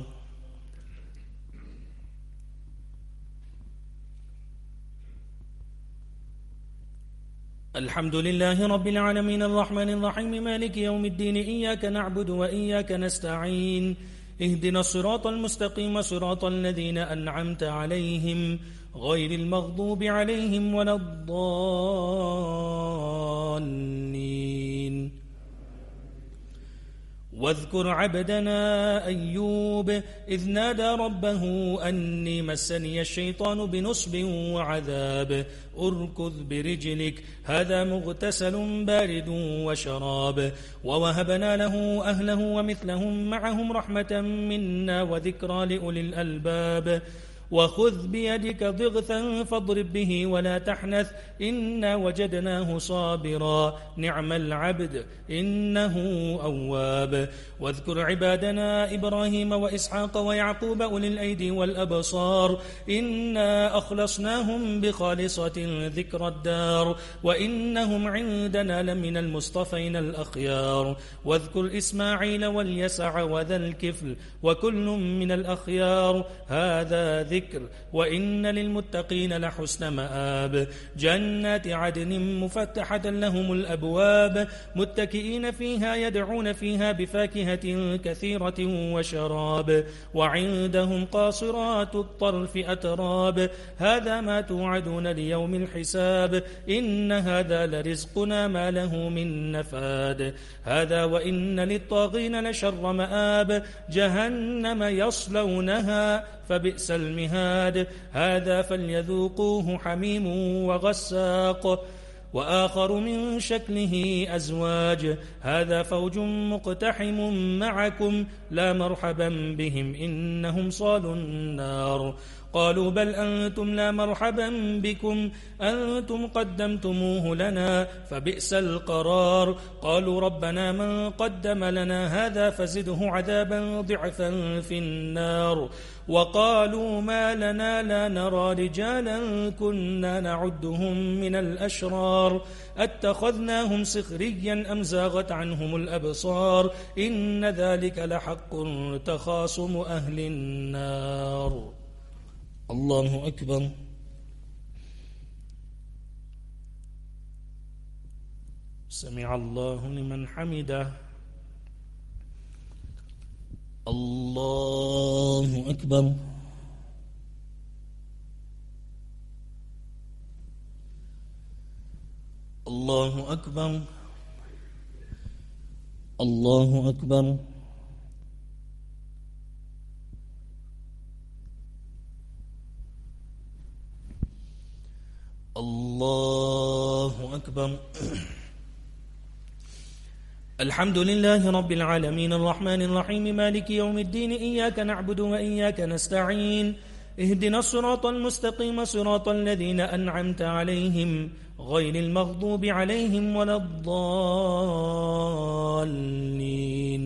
الحمد لله رب العالمين الرحمن الرحيم مالك يوم الدين إياك نعبد وإياك نستعين اهدنا الصراط المستقيم صراط الذين أنعمت عليهم غير المغضوب عليهم ولا الضالين. واذكر عبدنا أيوب إذ نادى ربه أني مسني الشيطان بنصب وعذاب أركض برجلك هذا مغتسل بارد وشراب ووهبنا له أهله ومثلهم معهم رحمة منا وذكرى لأولي الألباب. وخذ بيدك ضغثا فاضرب به ولا تحنث إنا وجدناه صابرا نعم العبد إنه أواب. واذكر عبادنا إبراهيم وإسحاق ويعقوب أولي الأيدي والأبصار إنا أخلصناهم بخالصة ذكر الدار وإنهم عندنا لمن المصطفين الأخيار. واذكر إسماعيل واليسع وذا الكفل وكل من الأخيار هذا ذكر وإن للمتقين لحسن مآب. جنات عدن مفتحة لهم الأبواب متكئين فيها يدعون فيها بفاكهة كثيرة وشراب وعندهم قاصرات الطرف أتراب هذا ما توعدون ليوم الحساب إن هذا لرزقنا ما له من نفاد. هذا وإن للطاغين لشر مآب جهنم يصلونها فبئس المهاد. هذا فليذوقوه حميم وغساق وآخر من شكله أزواج هذا فوج مقتحم معكم لا مرحبا بهم إنهم صالوا النار. قالوا بل أنتم لا مرحبا بكم أنتم قدمتموه لنا فبئس القرار. قالوا ربنا من قدم لنا هذا فزده عذابا ضعفا في النار. وقالوا ما لنا لا نرى رجالا كنا نعدهم من الأشرار أتخذناهم سخريا أم زاغت عنهم الأبصار إن ذلك لحق تخاصم أهل النار. الله أكبر. سمع الله لمن حمده. الله أكبر. الله أكبر. الله أكبر. الله أكبر. الحمد لله رب العالمين الرحمن الرحيم مالك يوم الدين إياك نعبد وإياك نستعين اهدنا الصراط المستقيم صراط الذين أنعمت عليهم غير المغضوب عليهم ولا الضالين.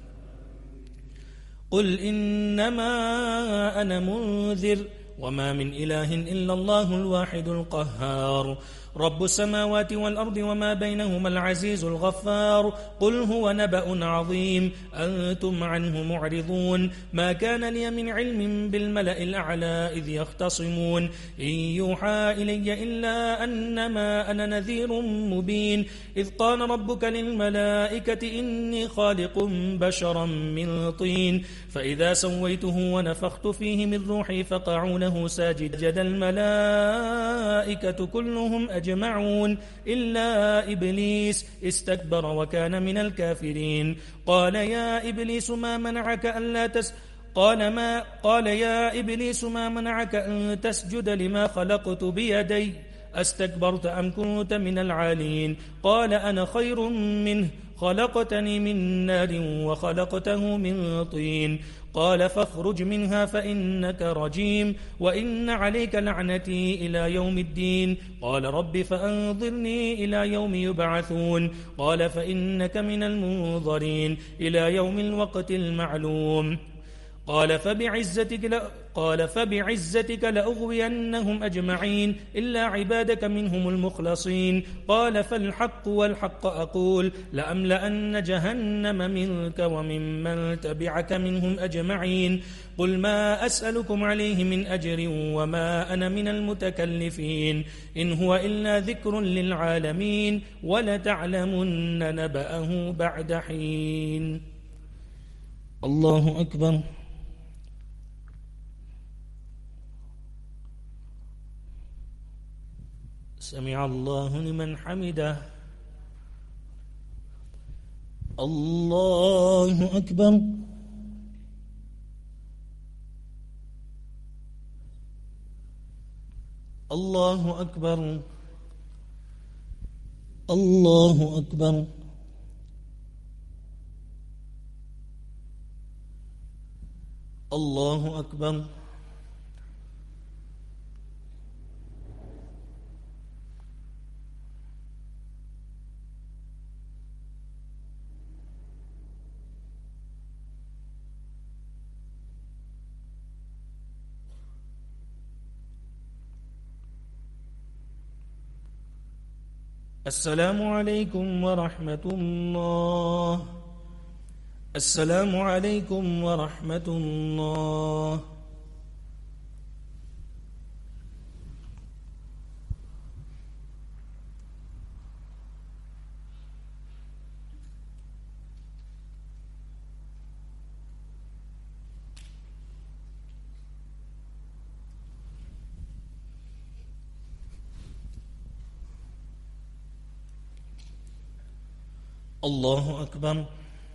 قل إنما أنا منذر وما من إله إلا الله الواحد القهار رب السماوات والأرض وما بينهما العزيز الغفار. قل هو نبأ عظيم أنتم عنه معرضون ما كان لي من علم بالملأ الأعلى إذ يختصمون إن يوحى إلي إلا أنما أنا نذير مبين إذ قال ربك للملائكة إني خالق بشرا من طين فإذا سويته ونفخت فيه من روحي فقعوا له ساجد الملائكة كلهم أجمعون إلا إبليس استكبر وكان من الكافرين. قال يا إبليس ما منعك ألا تس قال ما قال يا إبليس ما منعك أن تسجد لما خلقت بيدي أستكبرت أم كنت من العالين. قال أنا خير منه خلقتني من نار وخلقته من طين قال فاخرج منها فإنك رجيم وإن عليك لعنتي إلى يوم الدين قال رب فأنظرني إلى يوم يبعثون قال فإنك من المنظرين إلى يوم الوقت المعلوم قال فبعزتك لا قال فبعزتك لأغوينهم أجمعين إلا عبادك منهم المخلصين قال فالحق والحق أقول لأملأن جهنم منك وممن تبعك منهم أجمعين قل ما أسألكم عليه من أجر وما أنا من المتكلفين إن هو إلا ذكر للعالمين ولتعلمن نبأه بعد حين. الله أكبر. سمع الله لمن حمده. الله أكبر. الله أكبر. الله أكبر. الله أكبر. السلام عليكم ورحمة الله. السلام عليكم ورحمة الله. الله أكبر.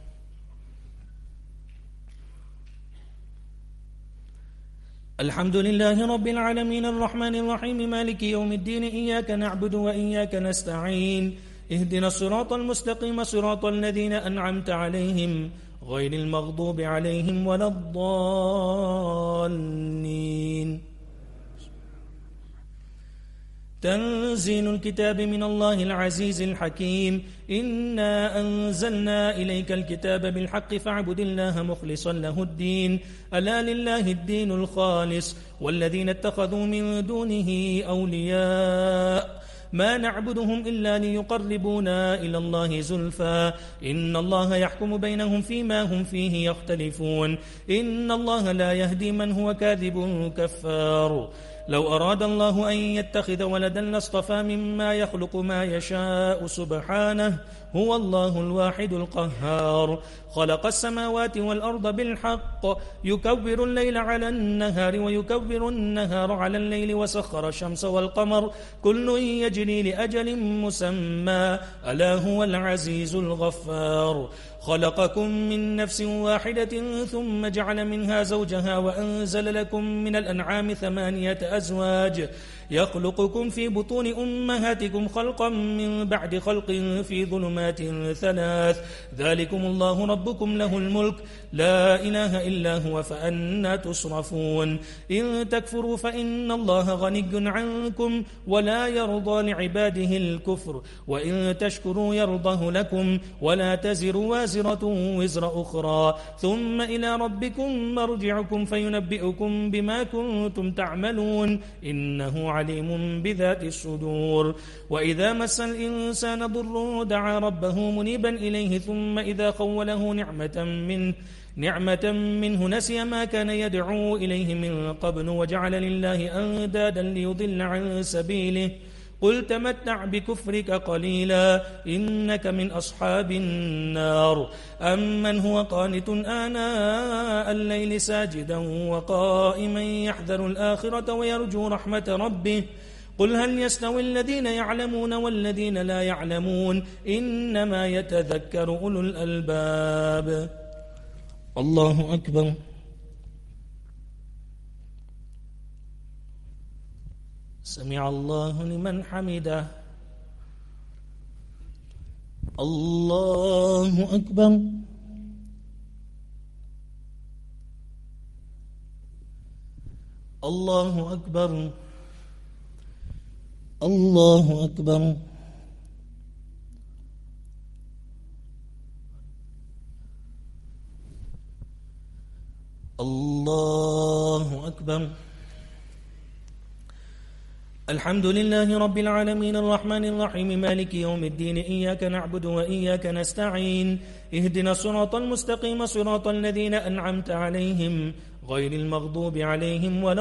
الحمد لله رب العالمين الرحمن الرحيم مالك يوم الدين إياك نعبد وإياك نستعين اهدنا الصراط المستقيم صراط الذين أنعمت عليهم غير المغضوب عليهم ولا الضالين. تنزيل الكتاب من الله العزيز الحكيم إنا أنزلنا إليك الكتاب بالحق فاعبد الله مخلصا له الدين ألا لله الدين الخالص والذين اتخذوا من دونه أولياء ما نعبدهم إلا ليقربونا إلى الله زلفى إن الله يحكم بينهم فيما هم فيه يختلفون إن الله لا يهدي من هو كاذب كفار. لو أراد الله أن يتخذ ولدا لاصطفى مما يخلق ما يشاء سبحانه هو الله الواحد القهار خلق السماوات والأرض بالحق يكبر الليل على النهار ويكبر النهار على الليل وسخر الشمس والقمر كل يجري لأجل مسمى ألا هو العزيز الغفار. خلقكم من نفس واحدة ثم جعل منها زوجها وأنزل لكم من الأنعام ثمانية أزواج يخلقكم في بطون أمهاتكم خلقا من بعد خلق في ظلمات ثلاث ذلكم الله ربكم له الملك لا إله إلا هو فأنا تصرفون. إن تكفروا فإن الله غني عنكم ولا يرضى لعباده الكفر وإن تشكروا يرضه لكم ولا تزر وازرة وزر أخرى ثم إلى ربكم مرجعكم فينبئكم بما كنتم تعملون إنه عليم بذات الصدور. وإذا مس الإنسان ضر دعا ربه منيبا إليه ثم إذا خوله نعمة منه نعمة منه نسي ما كان يدعو إليه من قبل وجعل لله أندادا ليضل عن سبيله قل تمتع بكفرك قليلا إنك من أصحاب النار. أمن هو قانت آناء الليل ساجدا وقائما يحذر الآخرة ويرجو رحمة ربه قل هل يستوي الذين يعلمون والذين لا يعلمون إنما يتذكر أولو الألباب. الله أكبر. سمع الله لمن حمده. الله أكبر. الله أكبر. الله أكبر. الله أكبر. الحمد لله رب العالمين الرحمن الرحيم مالك يوم الدين إياك نعبد وإياك نستعين اهدنا الصراط المستقيم صراط الذين أنعمت عليهم غير المغضوب عليهم ولا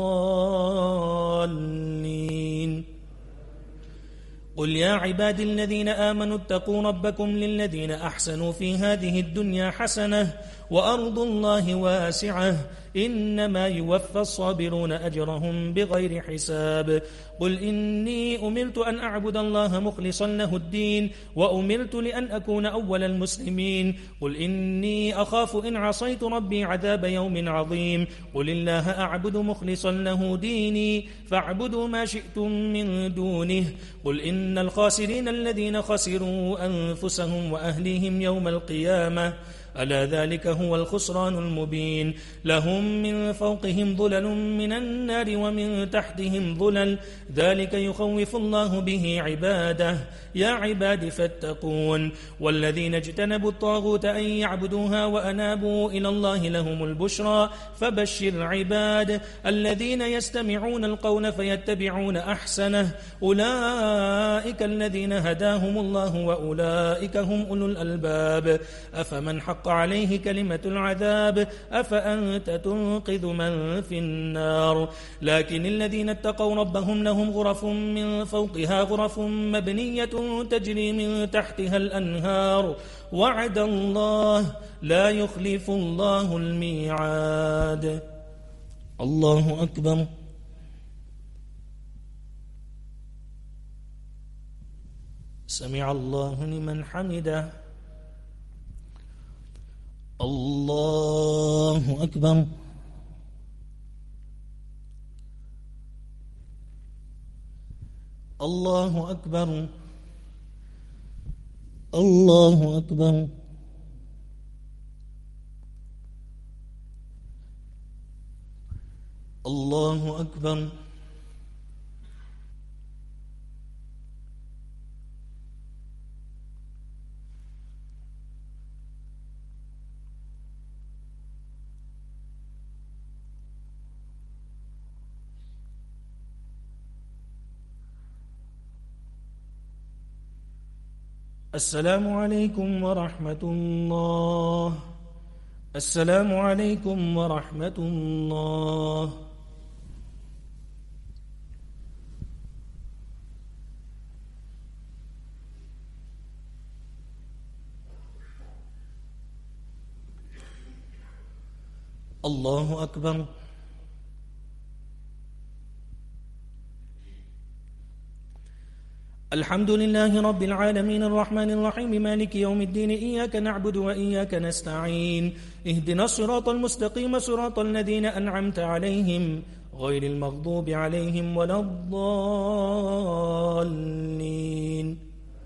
الضالين. قل يا عبادي الذين آمنوا اتقوا ربكم للذين أحسنوا في هذه الدنيا حسنة وأرض الله واسعة إنما يوفى الصابرون أجرهم بغير حساب. قل إني أمرت أن أعبد الله مخلصا له الدين وأمرت لأن أكون أول المسلمين. قل إني أخاف إن عصيت ربي عذاب يوم عظيم. قل الله أعبد مخلصا له ديني فاعبدوا ما شئتم من دونه. قل إن الخاسرين الذين خسروا أنفسهم وأهليهم يوم القيامة ألا ذلك هو الخسران المبين. لهم من فوقهم ظلل من النار ومن تحتهم ظلل ذلك يخوف الله به عباده. يا عباد فاتقون. والذين اجتنبوا الطاغوت أن يعبدوها وأنابوا إلى الله لهم البشرى فبشر عباد الذين يستمعون القول فيتبعون أحسنه أولئك الذين هداهم الله وأولئك هم أولو الألباب. أفمن حق عليه كلمة العذاب أفأنت تنقذ من في النار. لكن الذين اتقوا ربهم لهم غرف من فوقها غرف مبنية تجري من تحتها الأنهار وعد الله لا يخلف الله الميعاد. الله أكبر. سمع الله لمن حمده. الله أكبر. الله أكبر. الله أكبر. الله أكبر. السلام عليكم ورحمة الله. السلام عليكم ورحمة الله. الله أكبر. الحمد لله رب العالمين الرحمن الرحيم مالك يوم الدين إياك نعبد وإياك نستعين اهدنا الصراط المستقيم صراط الذين أنعمت عليهم غير المغضوب عليهم ولا الضالين.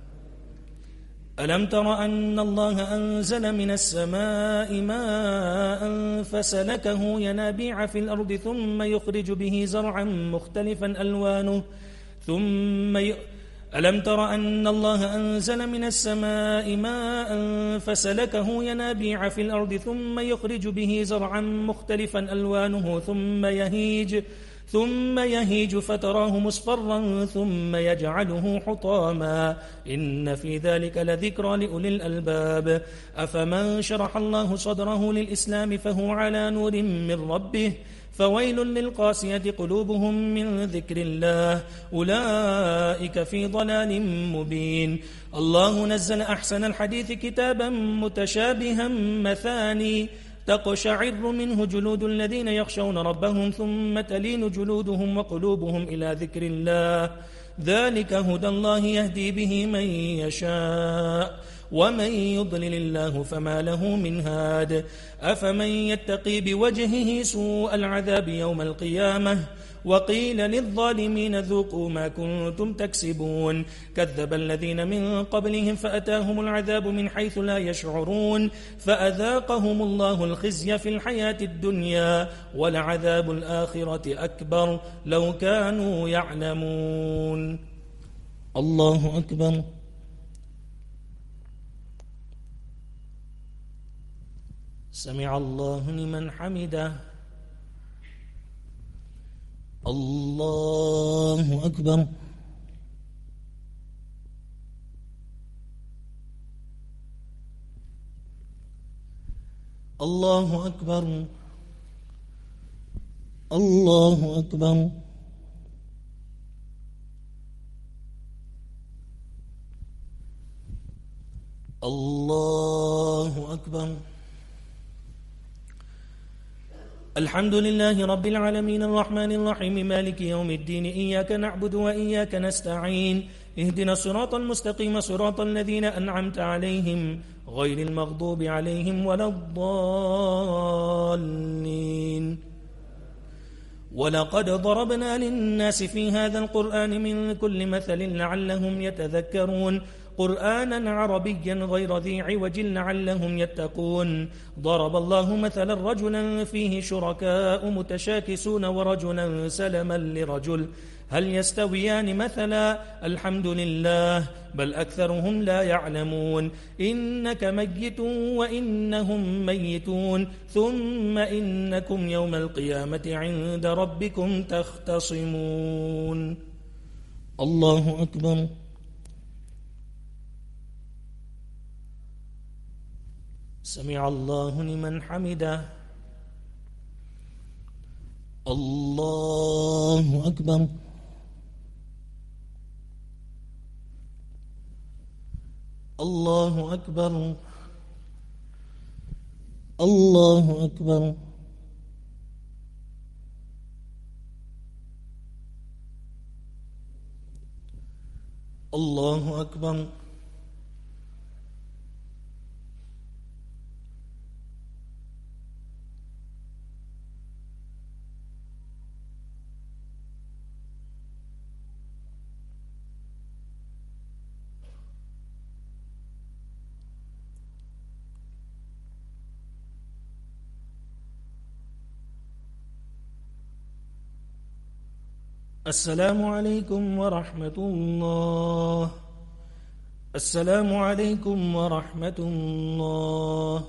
ألم تر أن الله أنزل من السماء ماء فسلكه ينابيع في الأرض ثم يخرج به زرعا مختلفا ألوانه ثم ي... ألم تر أن الله أنزل من السماء ماء فسلكه ينابيع في الأرض ثم يخرج به زرعا مختلفا ألوانه ثم يهيج ثم يهيج فتراه مصفرا ثم يجعله حطاما إن في ذلك لذكرى لأولي الألباب. أفمن شرح الله صدره للإسلام فهو على نور من ربه فويل للقاسية قلوبهم من ذكر الله أولئك في ضلال مبين. الله نزل أحسن الحديث كتابا متشابها مثاني تقشعر منه جلود الذين يخشون ربهم ثم تلين جلودهم وقلوبهم إلى ذكر الله ذلك هدى الله يهدي به من يشاء ومن يضلل الله فما له من هاد. أفمن يتقي بوجهه سوء العذاب يوم القيامة وقيل للظالمين ذوقوا ما كنتم تكسبون كذب الذين من قبلهم فأتاهم العذاب من حيث لا يشعرون فأذاقهم الله الخزي في الحياة الدنيا ولعذاب الآخرة أكبر لو كانوا يعلمون. الله أكبر. سمع الله لمن حمده. الله أكبر. الله أكبر. الله أكبر. الله أكبر. الحمد لله رب العالمين الرحمن الرحيم مالك يوم الدين إياك نعبد وإياك نستعين اهدنا الصراط المستقيم صراط الذين أنعمت عليهم غير المغضوب عليهم ولا الضالين. ولقد ضربنا للناس في هذا القرآن من كل مثل لعلهم يتذكرون قرآنا عربيا غير ذي عوج لعلهم يتقون. ضرب الله مثلا رجلا فيه شركاء متشاكسون ورجلا سلما لرجل هل يستويان مثلا الحمد لله بل أكثرهم لا يعلمون. إنك ميت وإنهم ميتون ثم إنكم يوم القيامة عند ربكم تختصمون. الله أكبر. سمع الله لمن حمده. الله أكبر. الله أكبر. الله أكبر. الله أكبر. السلام عليكم ورحمة الله. السلام عليكم ورحمة الله.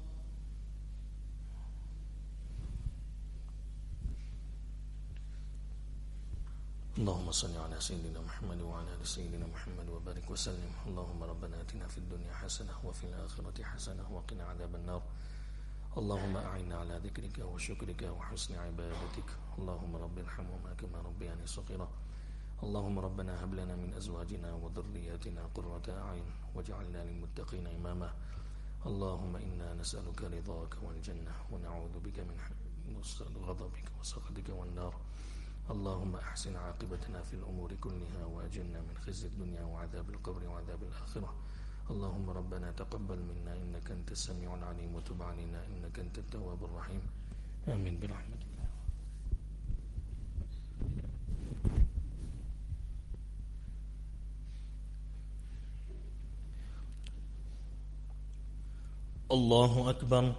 اللهم صل على سيدنا محمد وعلى آل سيدنا محمد وبارك وسلم. اللهم ربنا آتنا في الدنيا حسنة وفي الآخرة حسنة وقنا عذاب النار. اللهم أعنا على ذكرك وشكرك وحسن عبادتك. اللهم رب ارحمهما كما ربياني صغيرا. اللهم ربنا هب لنا من أزواجنا وذرياتنا قرة أعين واجعلنا للمتقين إماما. اللهم إنا نسألك رضاك والجنة ونعوذ بك من غضبك وسخطك والنار. اللهم أحسن عاقبتنا في الأمور كلها وأجرنا من خزي الدنيا وعذاب القبر وعذاب الآخرة. اللهم ربنا تقبل منا إنك أنت السميع العليم وتب علينا إنك أنت التواب الرحيم. آمين برحمتك. الله أكبر.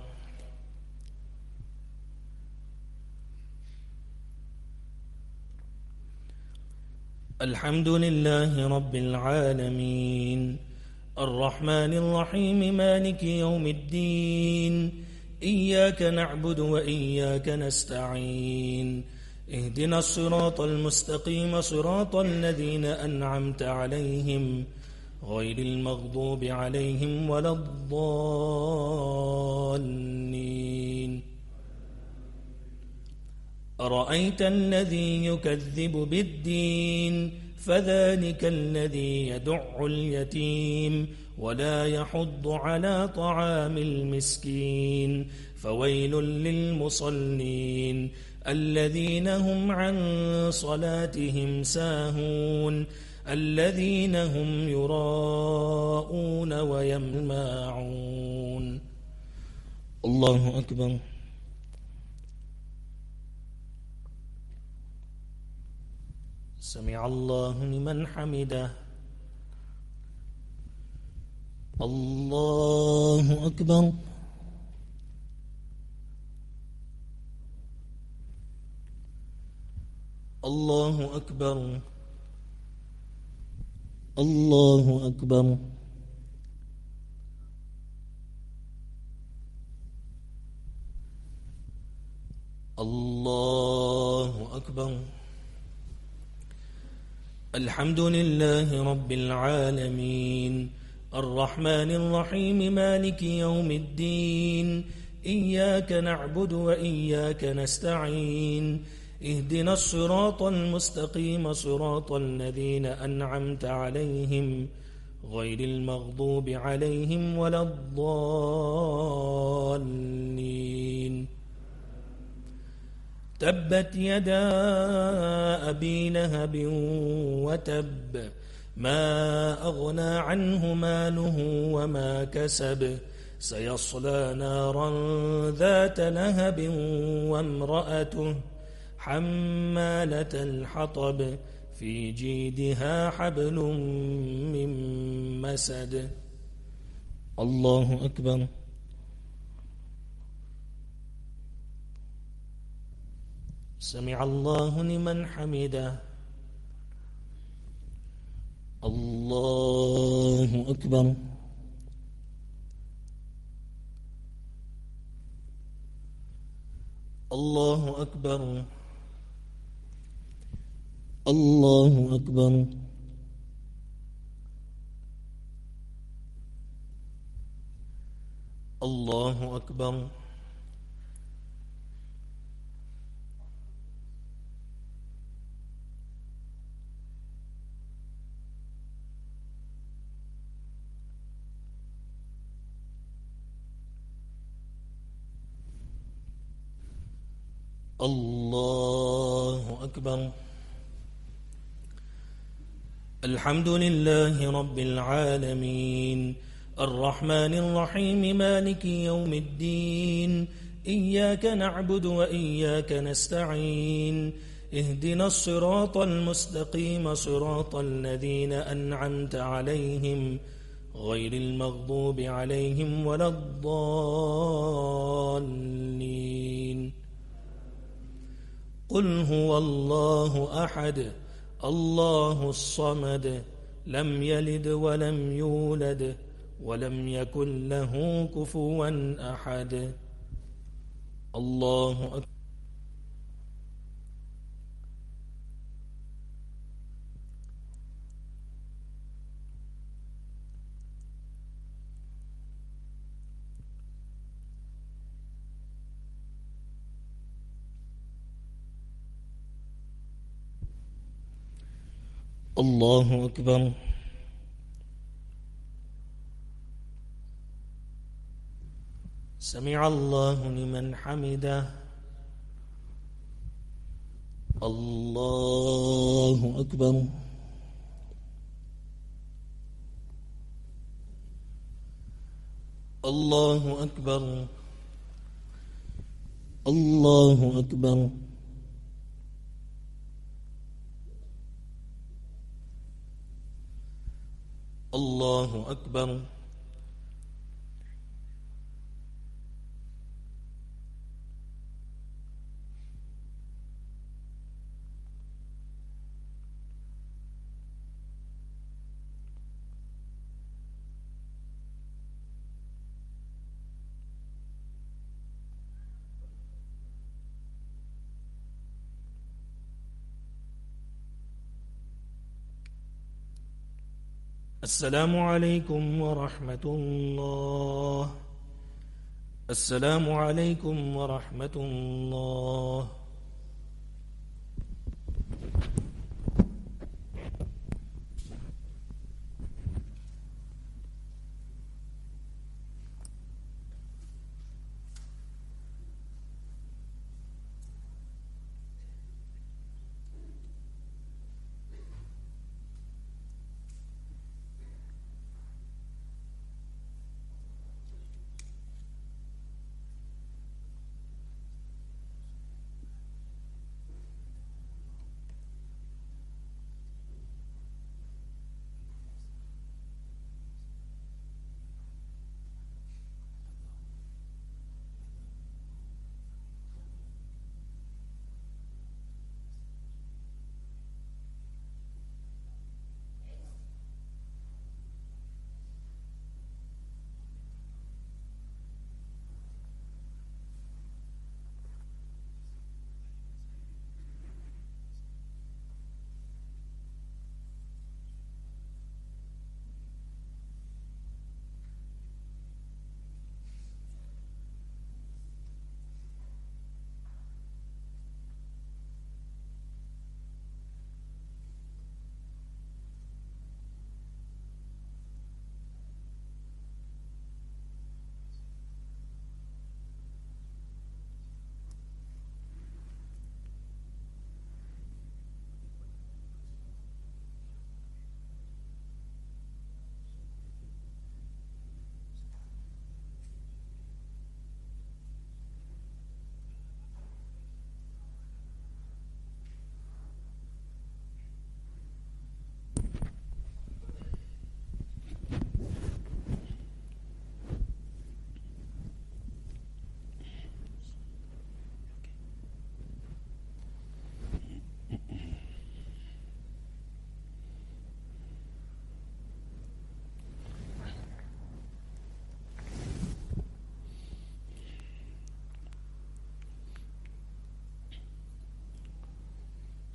الحمد لله رب العالمين الرحمن الرحيم مالك يوم الدين إياك نعبد وإياك نستعين اهدنا الصراط المستقيم صراط الذين أنعمت عليهم غير المغضوب عليهم ولا الضالين. أرأيت الذي يكذب بالدين فذلك الذي يدع اليتيم ولا يحض على طعام المسكين فويل للمصلين الذين هم عن صلاتهم ساهون الذين هم يراءون ويماعون. الله أكبر. سمع الله لمن حمده. الله أكبر. الله أكبر. الله أكبر. الله أكبر. الحمد لله رب العالمين الرحمن الرحيم مالك يوم الدين إياك نعبد وإياك نستعين اهدنا الصراط المستقيم صراط الذين أنعمت عليهم غير المغضوب عليهم ولا الضالين. تبت يدا أبي لهب وتب ما أغنى عنه ماله وما كسب سيصلى نارا ذات لهب وامرأته حمالة الحطب في جيدها حبل من مسد. الله أكبر. سمع الله لمن حمده. الله أكبر. الله أكبر. الله أكبر. الله أكبر. الله أكبر. الحمد لله رب العالمين الرحمن الرحيم مالك يوم الدين إياك نعبد وإياك نستعين اهدنا الصراط المستقيم صراط الذين أنعمت عليهم غير المغضوب عليهم ولا الضالين. قل هو الله أحد الله الصمد لم يلد ولم يولد ولم يكن له كفوا أحد. الله أكبر. الله أكبر. سمع الله لمن حمده. الله أكبر. الله أكبر. الله أكبر. الله أكبر. السلام عليكم ورحمة الله. السلام عليكم ورحمة الله.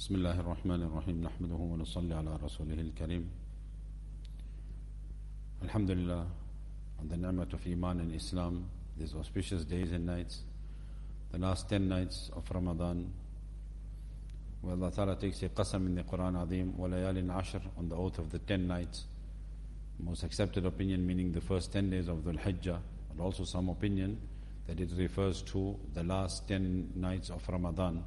بسم الله الرحمن الرحيم نحمده ونصلي على رسوله الكريم. Alhamdulillah, on the ni'mat of Iman and Islam, these auspicious days and nights, the last ten nights of Ramadan, where Allah Ta'ala takes a qasam in the Quran Azim, وَلَيَالٍ عَشْرٍ, on the oath of the ten nights. Most accepted opinion meaning the first ten days of Dhul Hijjah, but also some opinion that it refers to the last ten nights of Ramadan.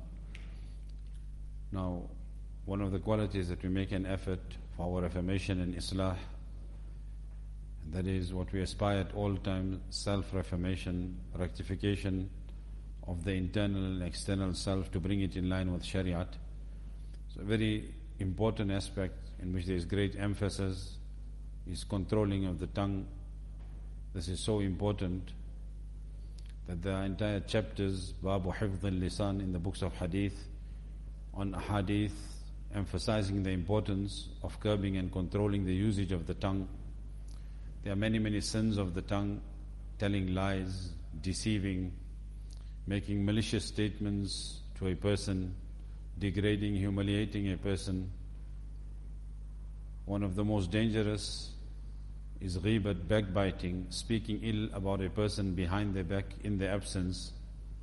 Now, one of the qualities that we make an effort for our reformation and islah, that is what we aspire at all times, self-reformation, rectification of the internal and external self to bring it in line with Shariat. So a very important aspect in which there is great emphasis is controlling of the tongue. This is so important that the entire chapters, Babu Hifdh al-Lisan, in the books of Hadith, on Hadith, emphasizing the importance of curbing and controlling the usage of the tongue. There are many, many sins of the tongue: telling lies, deceiving, making malicious statements to a person, degrading, humiliating a person. One of the most dangerous is ghibat, backbiting, speaking ill about a person behind their back in their absence.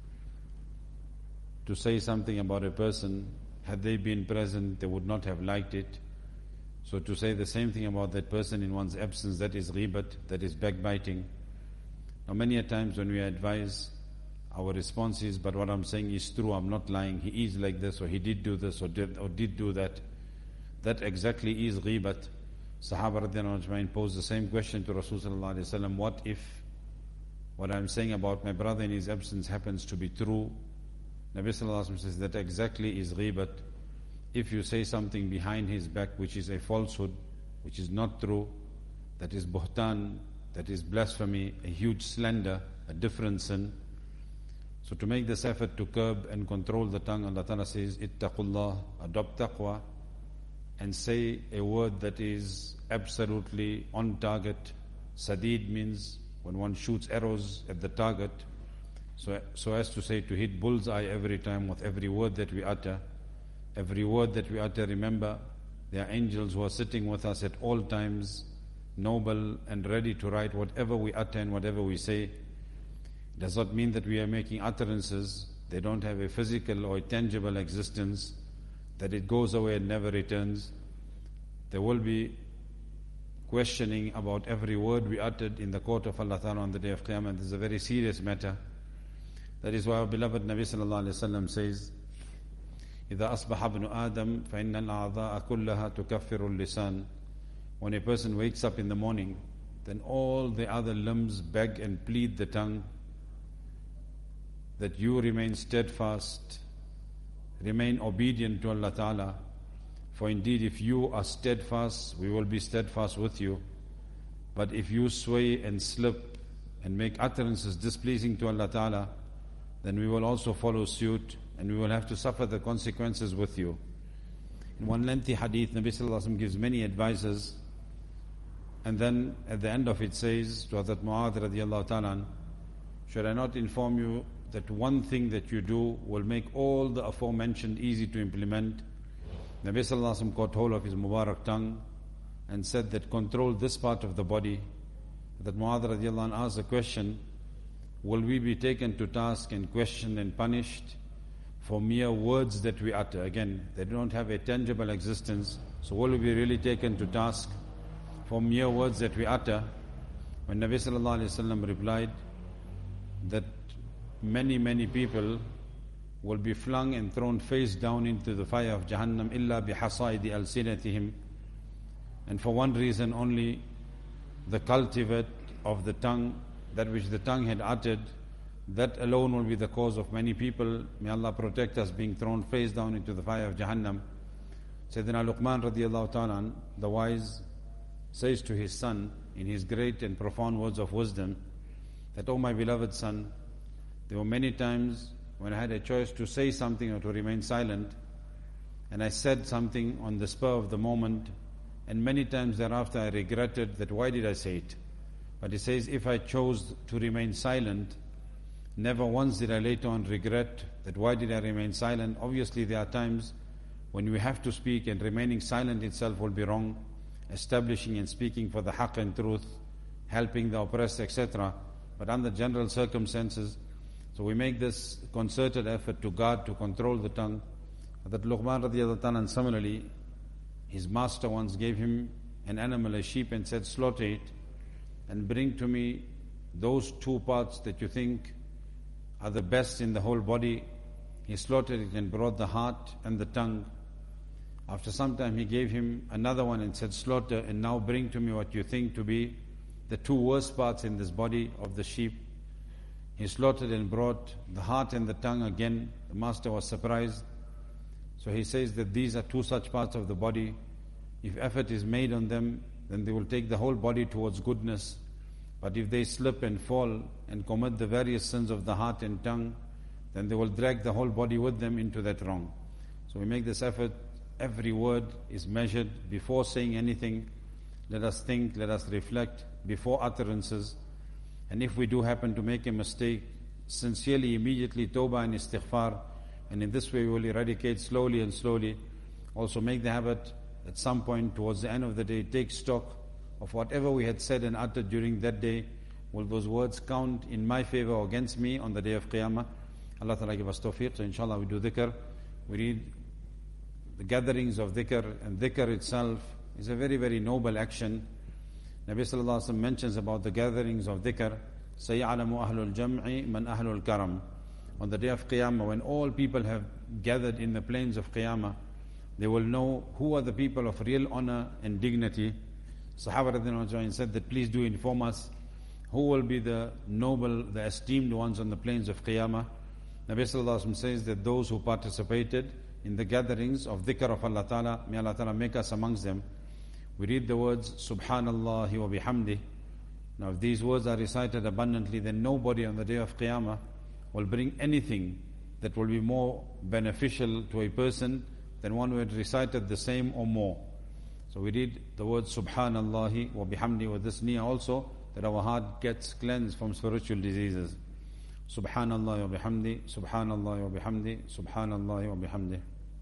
To say something about a person, had they been present, they would not have liked it. So to say the same thing about that person in one's absence, that is ghibat, that is backbiting. Now many a times when we advise, our response is, but what I'm saying is true, I'm not lying, he is like this, or he did do this, or did, or did do that. That exactly is ghibat. Sahaba radhiyallahu anhu posed the same question to Rasulullah sallallahu alaihi wasallam: what if what I'm saying about my brother in his absence happens to be true? Nabi sallallahu alaihi wasallam says that exactly is ghibat. If you say something behind his back which is a falsehood, which is not true, that is buhtan, that is blasphemy, a huge slander, a different sin. So to make this effort to curb and control the tongue, Allah Ta'ala says, ittaqullah, adopt taqwa, and say a word that is absolutely on target. Sadid means when one shoots arrows at the target, so, so as to say, to hit bullseye every time with every word that we utter. Every word that we utter, remember, there are angels who are sitting with us at all times, noble and ready to write whatever we utter and whatever we say. Does not mean that we are making utterances, they don't have a physical or a tangible existence, that it goes away and never returns. There will be questioning about every word we uttered in the court of Allah Ta'ala on the day of Qiyamah. This is a very serious matter. That is why our beloved Nabi Sallallahu Alaihi Wasallam says, إِذَا أَصْبَحَ ابْنُ آدَمْ فَإِنَّ الْأَعْضَاءَ كُلَّهَا تُكَفِّرُ اللِّسَانِ. When a person wakes up in the morning, then all the other limbs beg and plead the tongue that you remain steadfast, remain obedient to Allah Ta'ala. For indeed if you are steadfast, we will be steadfast with you. But if you sway and slip and make utterances displeasing to Allah Ta'ala, then we will also follow suit and we will have to suffer the consequences with you. In one lengthy hadith, Nabi Sallallahu Alaihi Wasallam gives many advices, and then at the end of it says to Hazrat Mu'adh radiallahu ta'ala, should I not inform you that one thing that you do will make all the aforementioned easy to implement? Nabi Sallallahu Alaihi Wasallam caught hold of his Mubarak tongue and said that control this part of the body. That Mu'adh radiallahu anhu asked the question, will we be taken to task and questioned and punished for mere words that we utter? Again, they don't have a tangible existence, so will we be really taken to task for mere words that we utter? When Nabi Sallallahu Alaihi Wasallam replied that many, many people will be flung and thrown face down into the fire of Jahannam, illa bihasaidi alsinatihim, and for one reason only, the cultivate of the tongue, that which the tongue had uttered, that alone will be the cause of many people, may Allah protect us, being thrown face down into the fire of Jahannam. Sayyidina Luqman radiallahu ta'ala, the wise, says to his son in his great and profound words of wisdom that, oh my beloved son, there were many times when I had a choice to say something or to remain silent, and I said something on the spur of the moment, and many times thereafter I regretted that why did I say it. But he says, if I chose to remain silent, never once did I later on regret that why did I remain silent. Obviously there are times When we have to speak and remaining silent itself will be wrong, establishing and speaking for the haqq and truth, helping the oppressed, et cetera. But under general circumstances, so we make this concerted effort to guard, to control the tongue. That Luqman radiallahu ta'ala, and similarly, his master once gave him an animal, a sheep, and said, slaughter it and bring to me those two parts that you think are the best in the whole body. He slaughtered it and brought the heart and the tongue. After some time he gave him another one and said, slaughter and now bring to me what you think to be the two worst parts in this body of the sheep. He slaughtered and brought the heart and the tongue again. The master was surprised. So he says that these are two such parts of the body. If effort is made on them, then they will take the whole body towards goodness. But if they slip and fall and commit the various sins of the heart and tongue, then they will drag the whole body with them into that wrong. So we make this effort. Every word is measured before saying anything. Let us think, let us reflect before utterances. And if we do happen to make a mistake, sincerely, immediately tawbah and istighfar. And in this way we will eradicate slowly and slowly. Also make the habit at some point towards the end of the day, take stock of whatever we had said and uttered during that day. Will those words count in my favor or against me on the day of Qiyamah? Allah Ta'ala give us tawfiq. So inshallah we do dhikr. We read the gatherings of dhikr, and dhikr itself is a very, very noble action. Nabi Sallallahu Alaihi Wasallam mentions about the gatherings of dhikr, سَيَعْلَمُ أَهْلُ الْجَمْعِ مَنْ أَهْلُ الْكَرَمِ. On the day of Qiyamah, when all people have gathered in the plains of Qiyamah, they will know who are the people of real honor and dignity. Sahaba radhiyallahu anhu said that please do inform us who will be the noble, the esteemed ones on the plains of Qiyamah. Nabi Sallallahu Alaihi Wasallam says that those who participated in the gatherings of dhikr of Allah Ta'ala, may Allah Ta'ala make us amongst them. We read the words Subhanallah wa bihamdi. Now if these words are recited abundantly, then nobody on the day of Qiyamah will bring anything that will be more beneficial to a person than one who had recited the same or more. So we read the word Subhanallah wa bihamdi with this niyyah also, that our heart gets cleansed from spiritual diseases. Subhanallah wa bihamdi, Subhanallah wa bihamdi, Subhanallah wa bihamdi.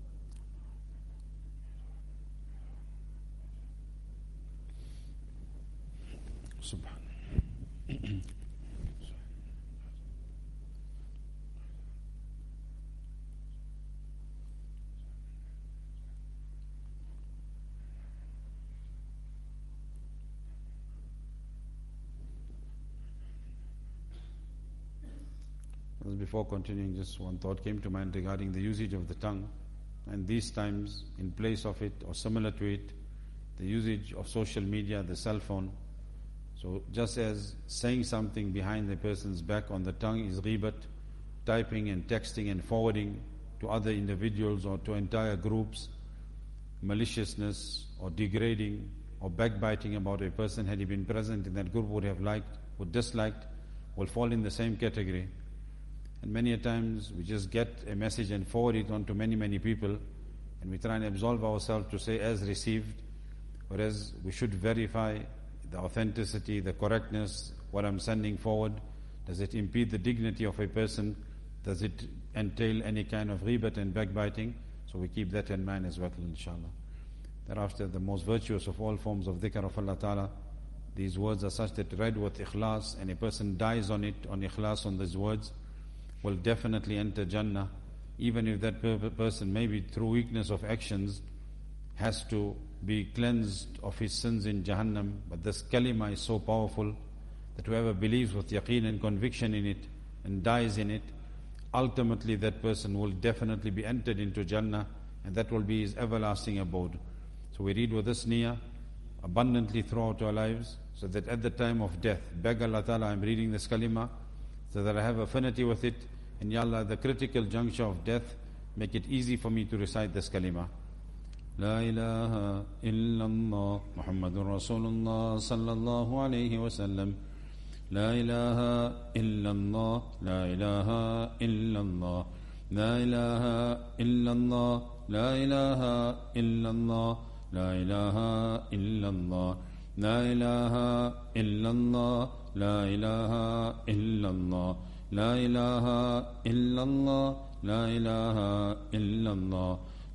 Subhan. Before continuing, just one thought came to mind regarding the usage of the tongue. And these times, in place of it or similar to it, the usage of social media, the cell phone. So just as saying something behind a person's back on the tongue is ghibat, typing and texting and forwarding to other individuals or to entire groups, maliciousness or degrading or backbiting about a person, had he been present in that group, would have liked, would disliked, will fall in the same category. And many a times we just get a message and forward it on to many, many people, and we try and absolve ourselves to say as received, whereas we should verify the authenticity, the correctness, what I'm sending forward. Does it impede the dignity of a person? Does it entail any kind of ghibat and backbiting? So we keep that in mind as well, inshallah. Thereafter, the most virtuous of all forms of dhikr of Allah Ta'ala, these words are such that read with ikhlas, and a person dies on it, on ikhlas, on these words, will definitely enter Jannah, even if that per person, maybe through weakness of actions, has to be cleansed of his sins in Jahannam. But this kalima is so powerful that whoever believes with yaqeen and conviction in it and dies in it, ultimately that person will definitely be entered into Jannah, and that will be his everlasting abode. So we read with this niyyah abundantly throughout our lives, so that at the time of death, beg Allah Ta'ala, I'm reading this kalima so that I have affinity with it, and Ya Allah, the critical juncture of death, make it easy for me to recite this kalima. La ilaha illallah Muhammadur Rasulullah sallallahu alayhi wa sallam. La ilaha illallah, la ilaha illallah, la ilaha illallah, la ilaha illallah, la ilaha illallah, la ilaha illallah, la ilaha illallah, la ilaha illallah, la ilaha illallah,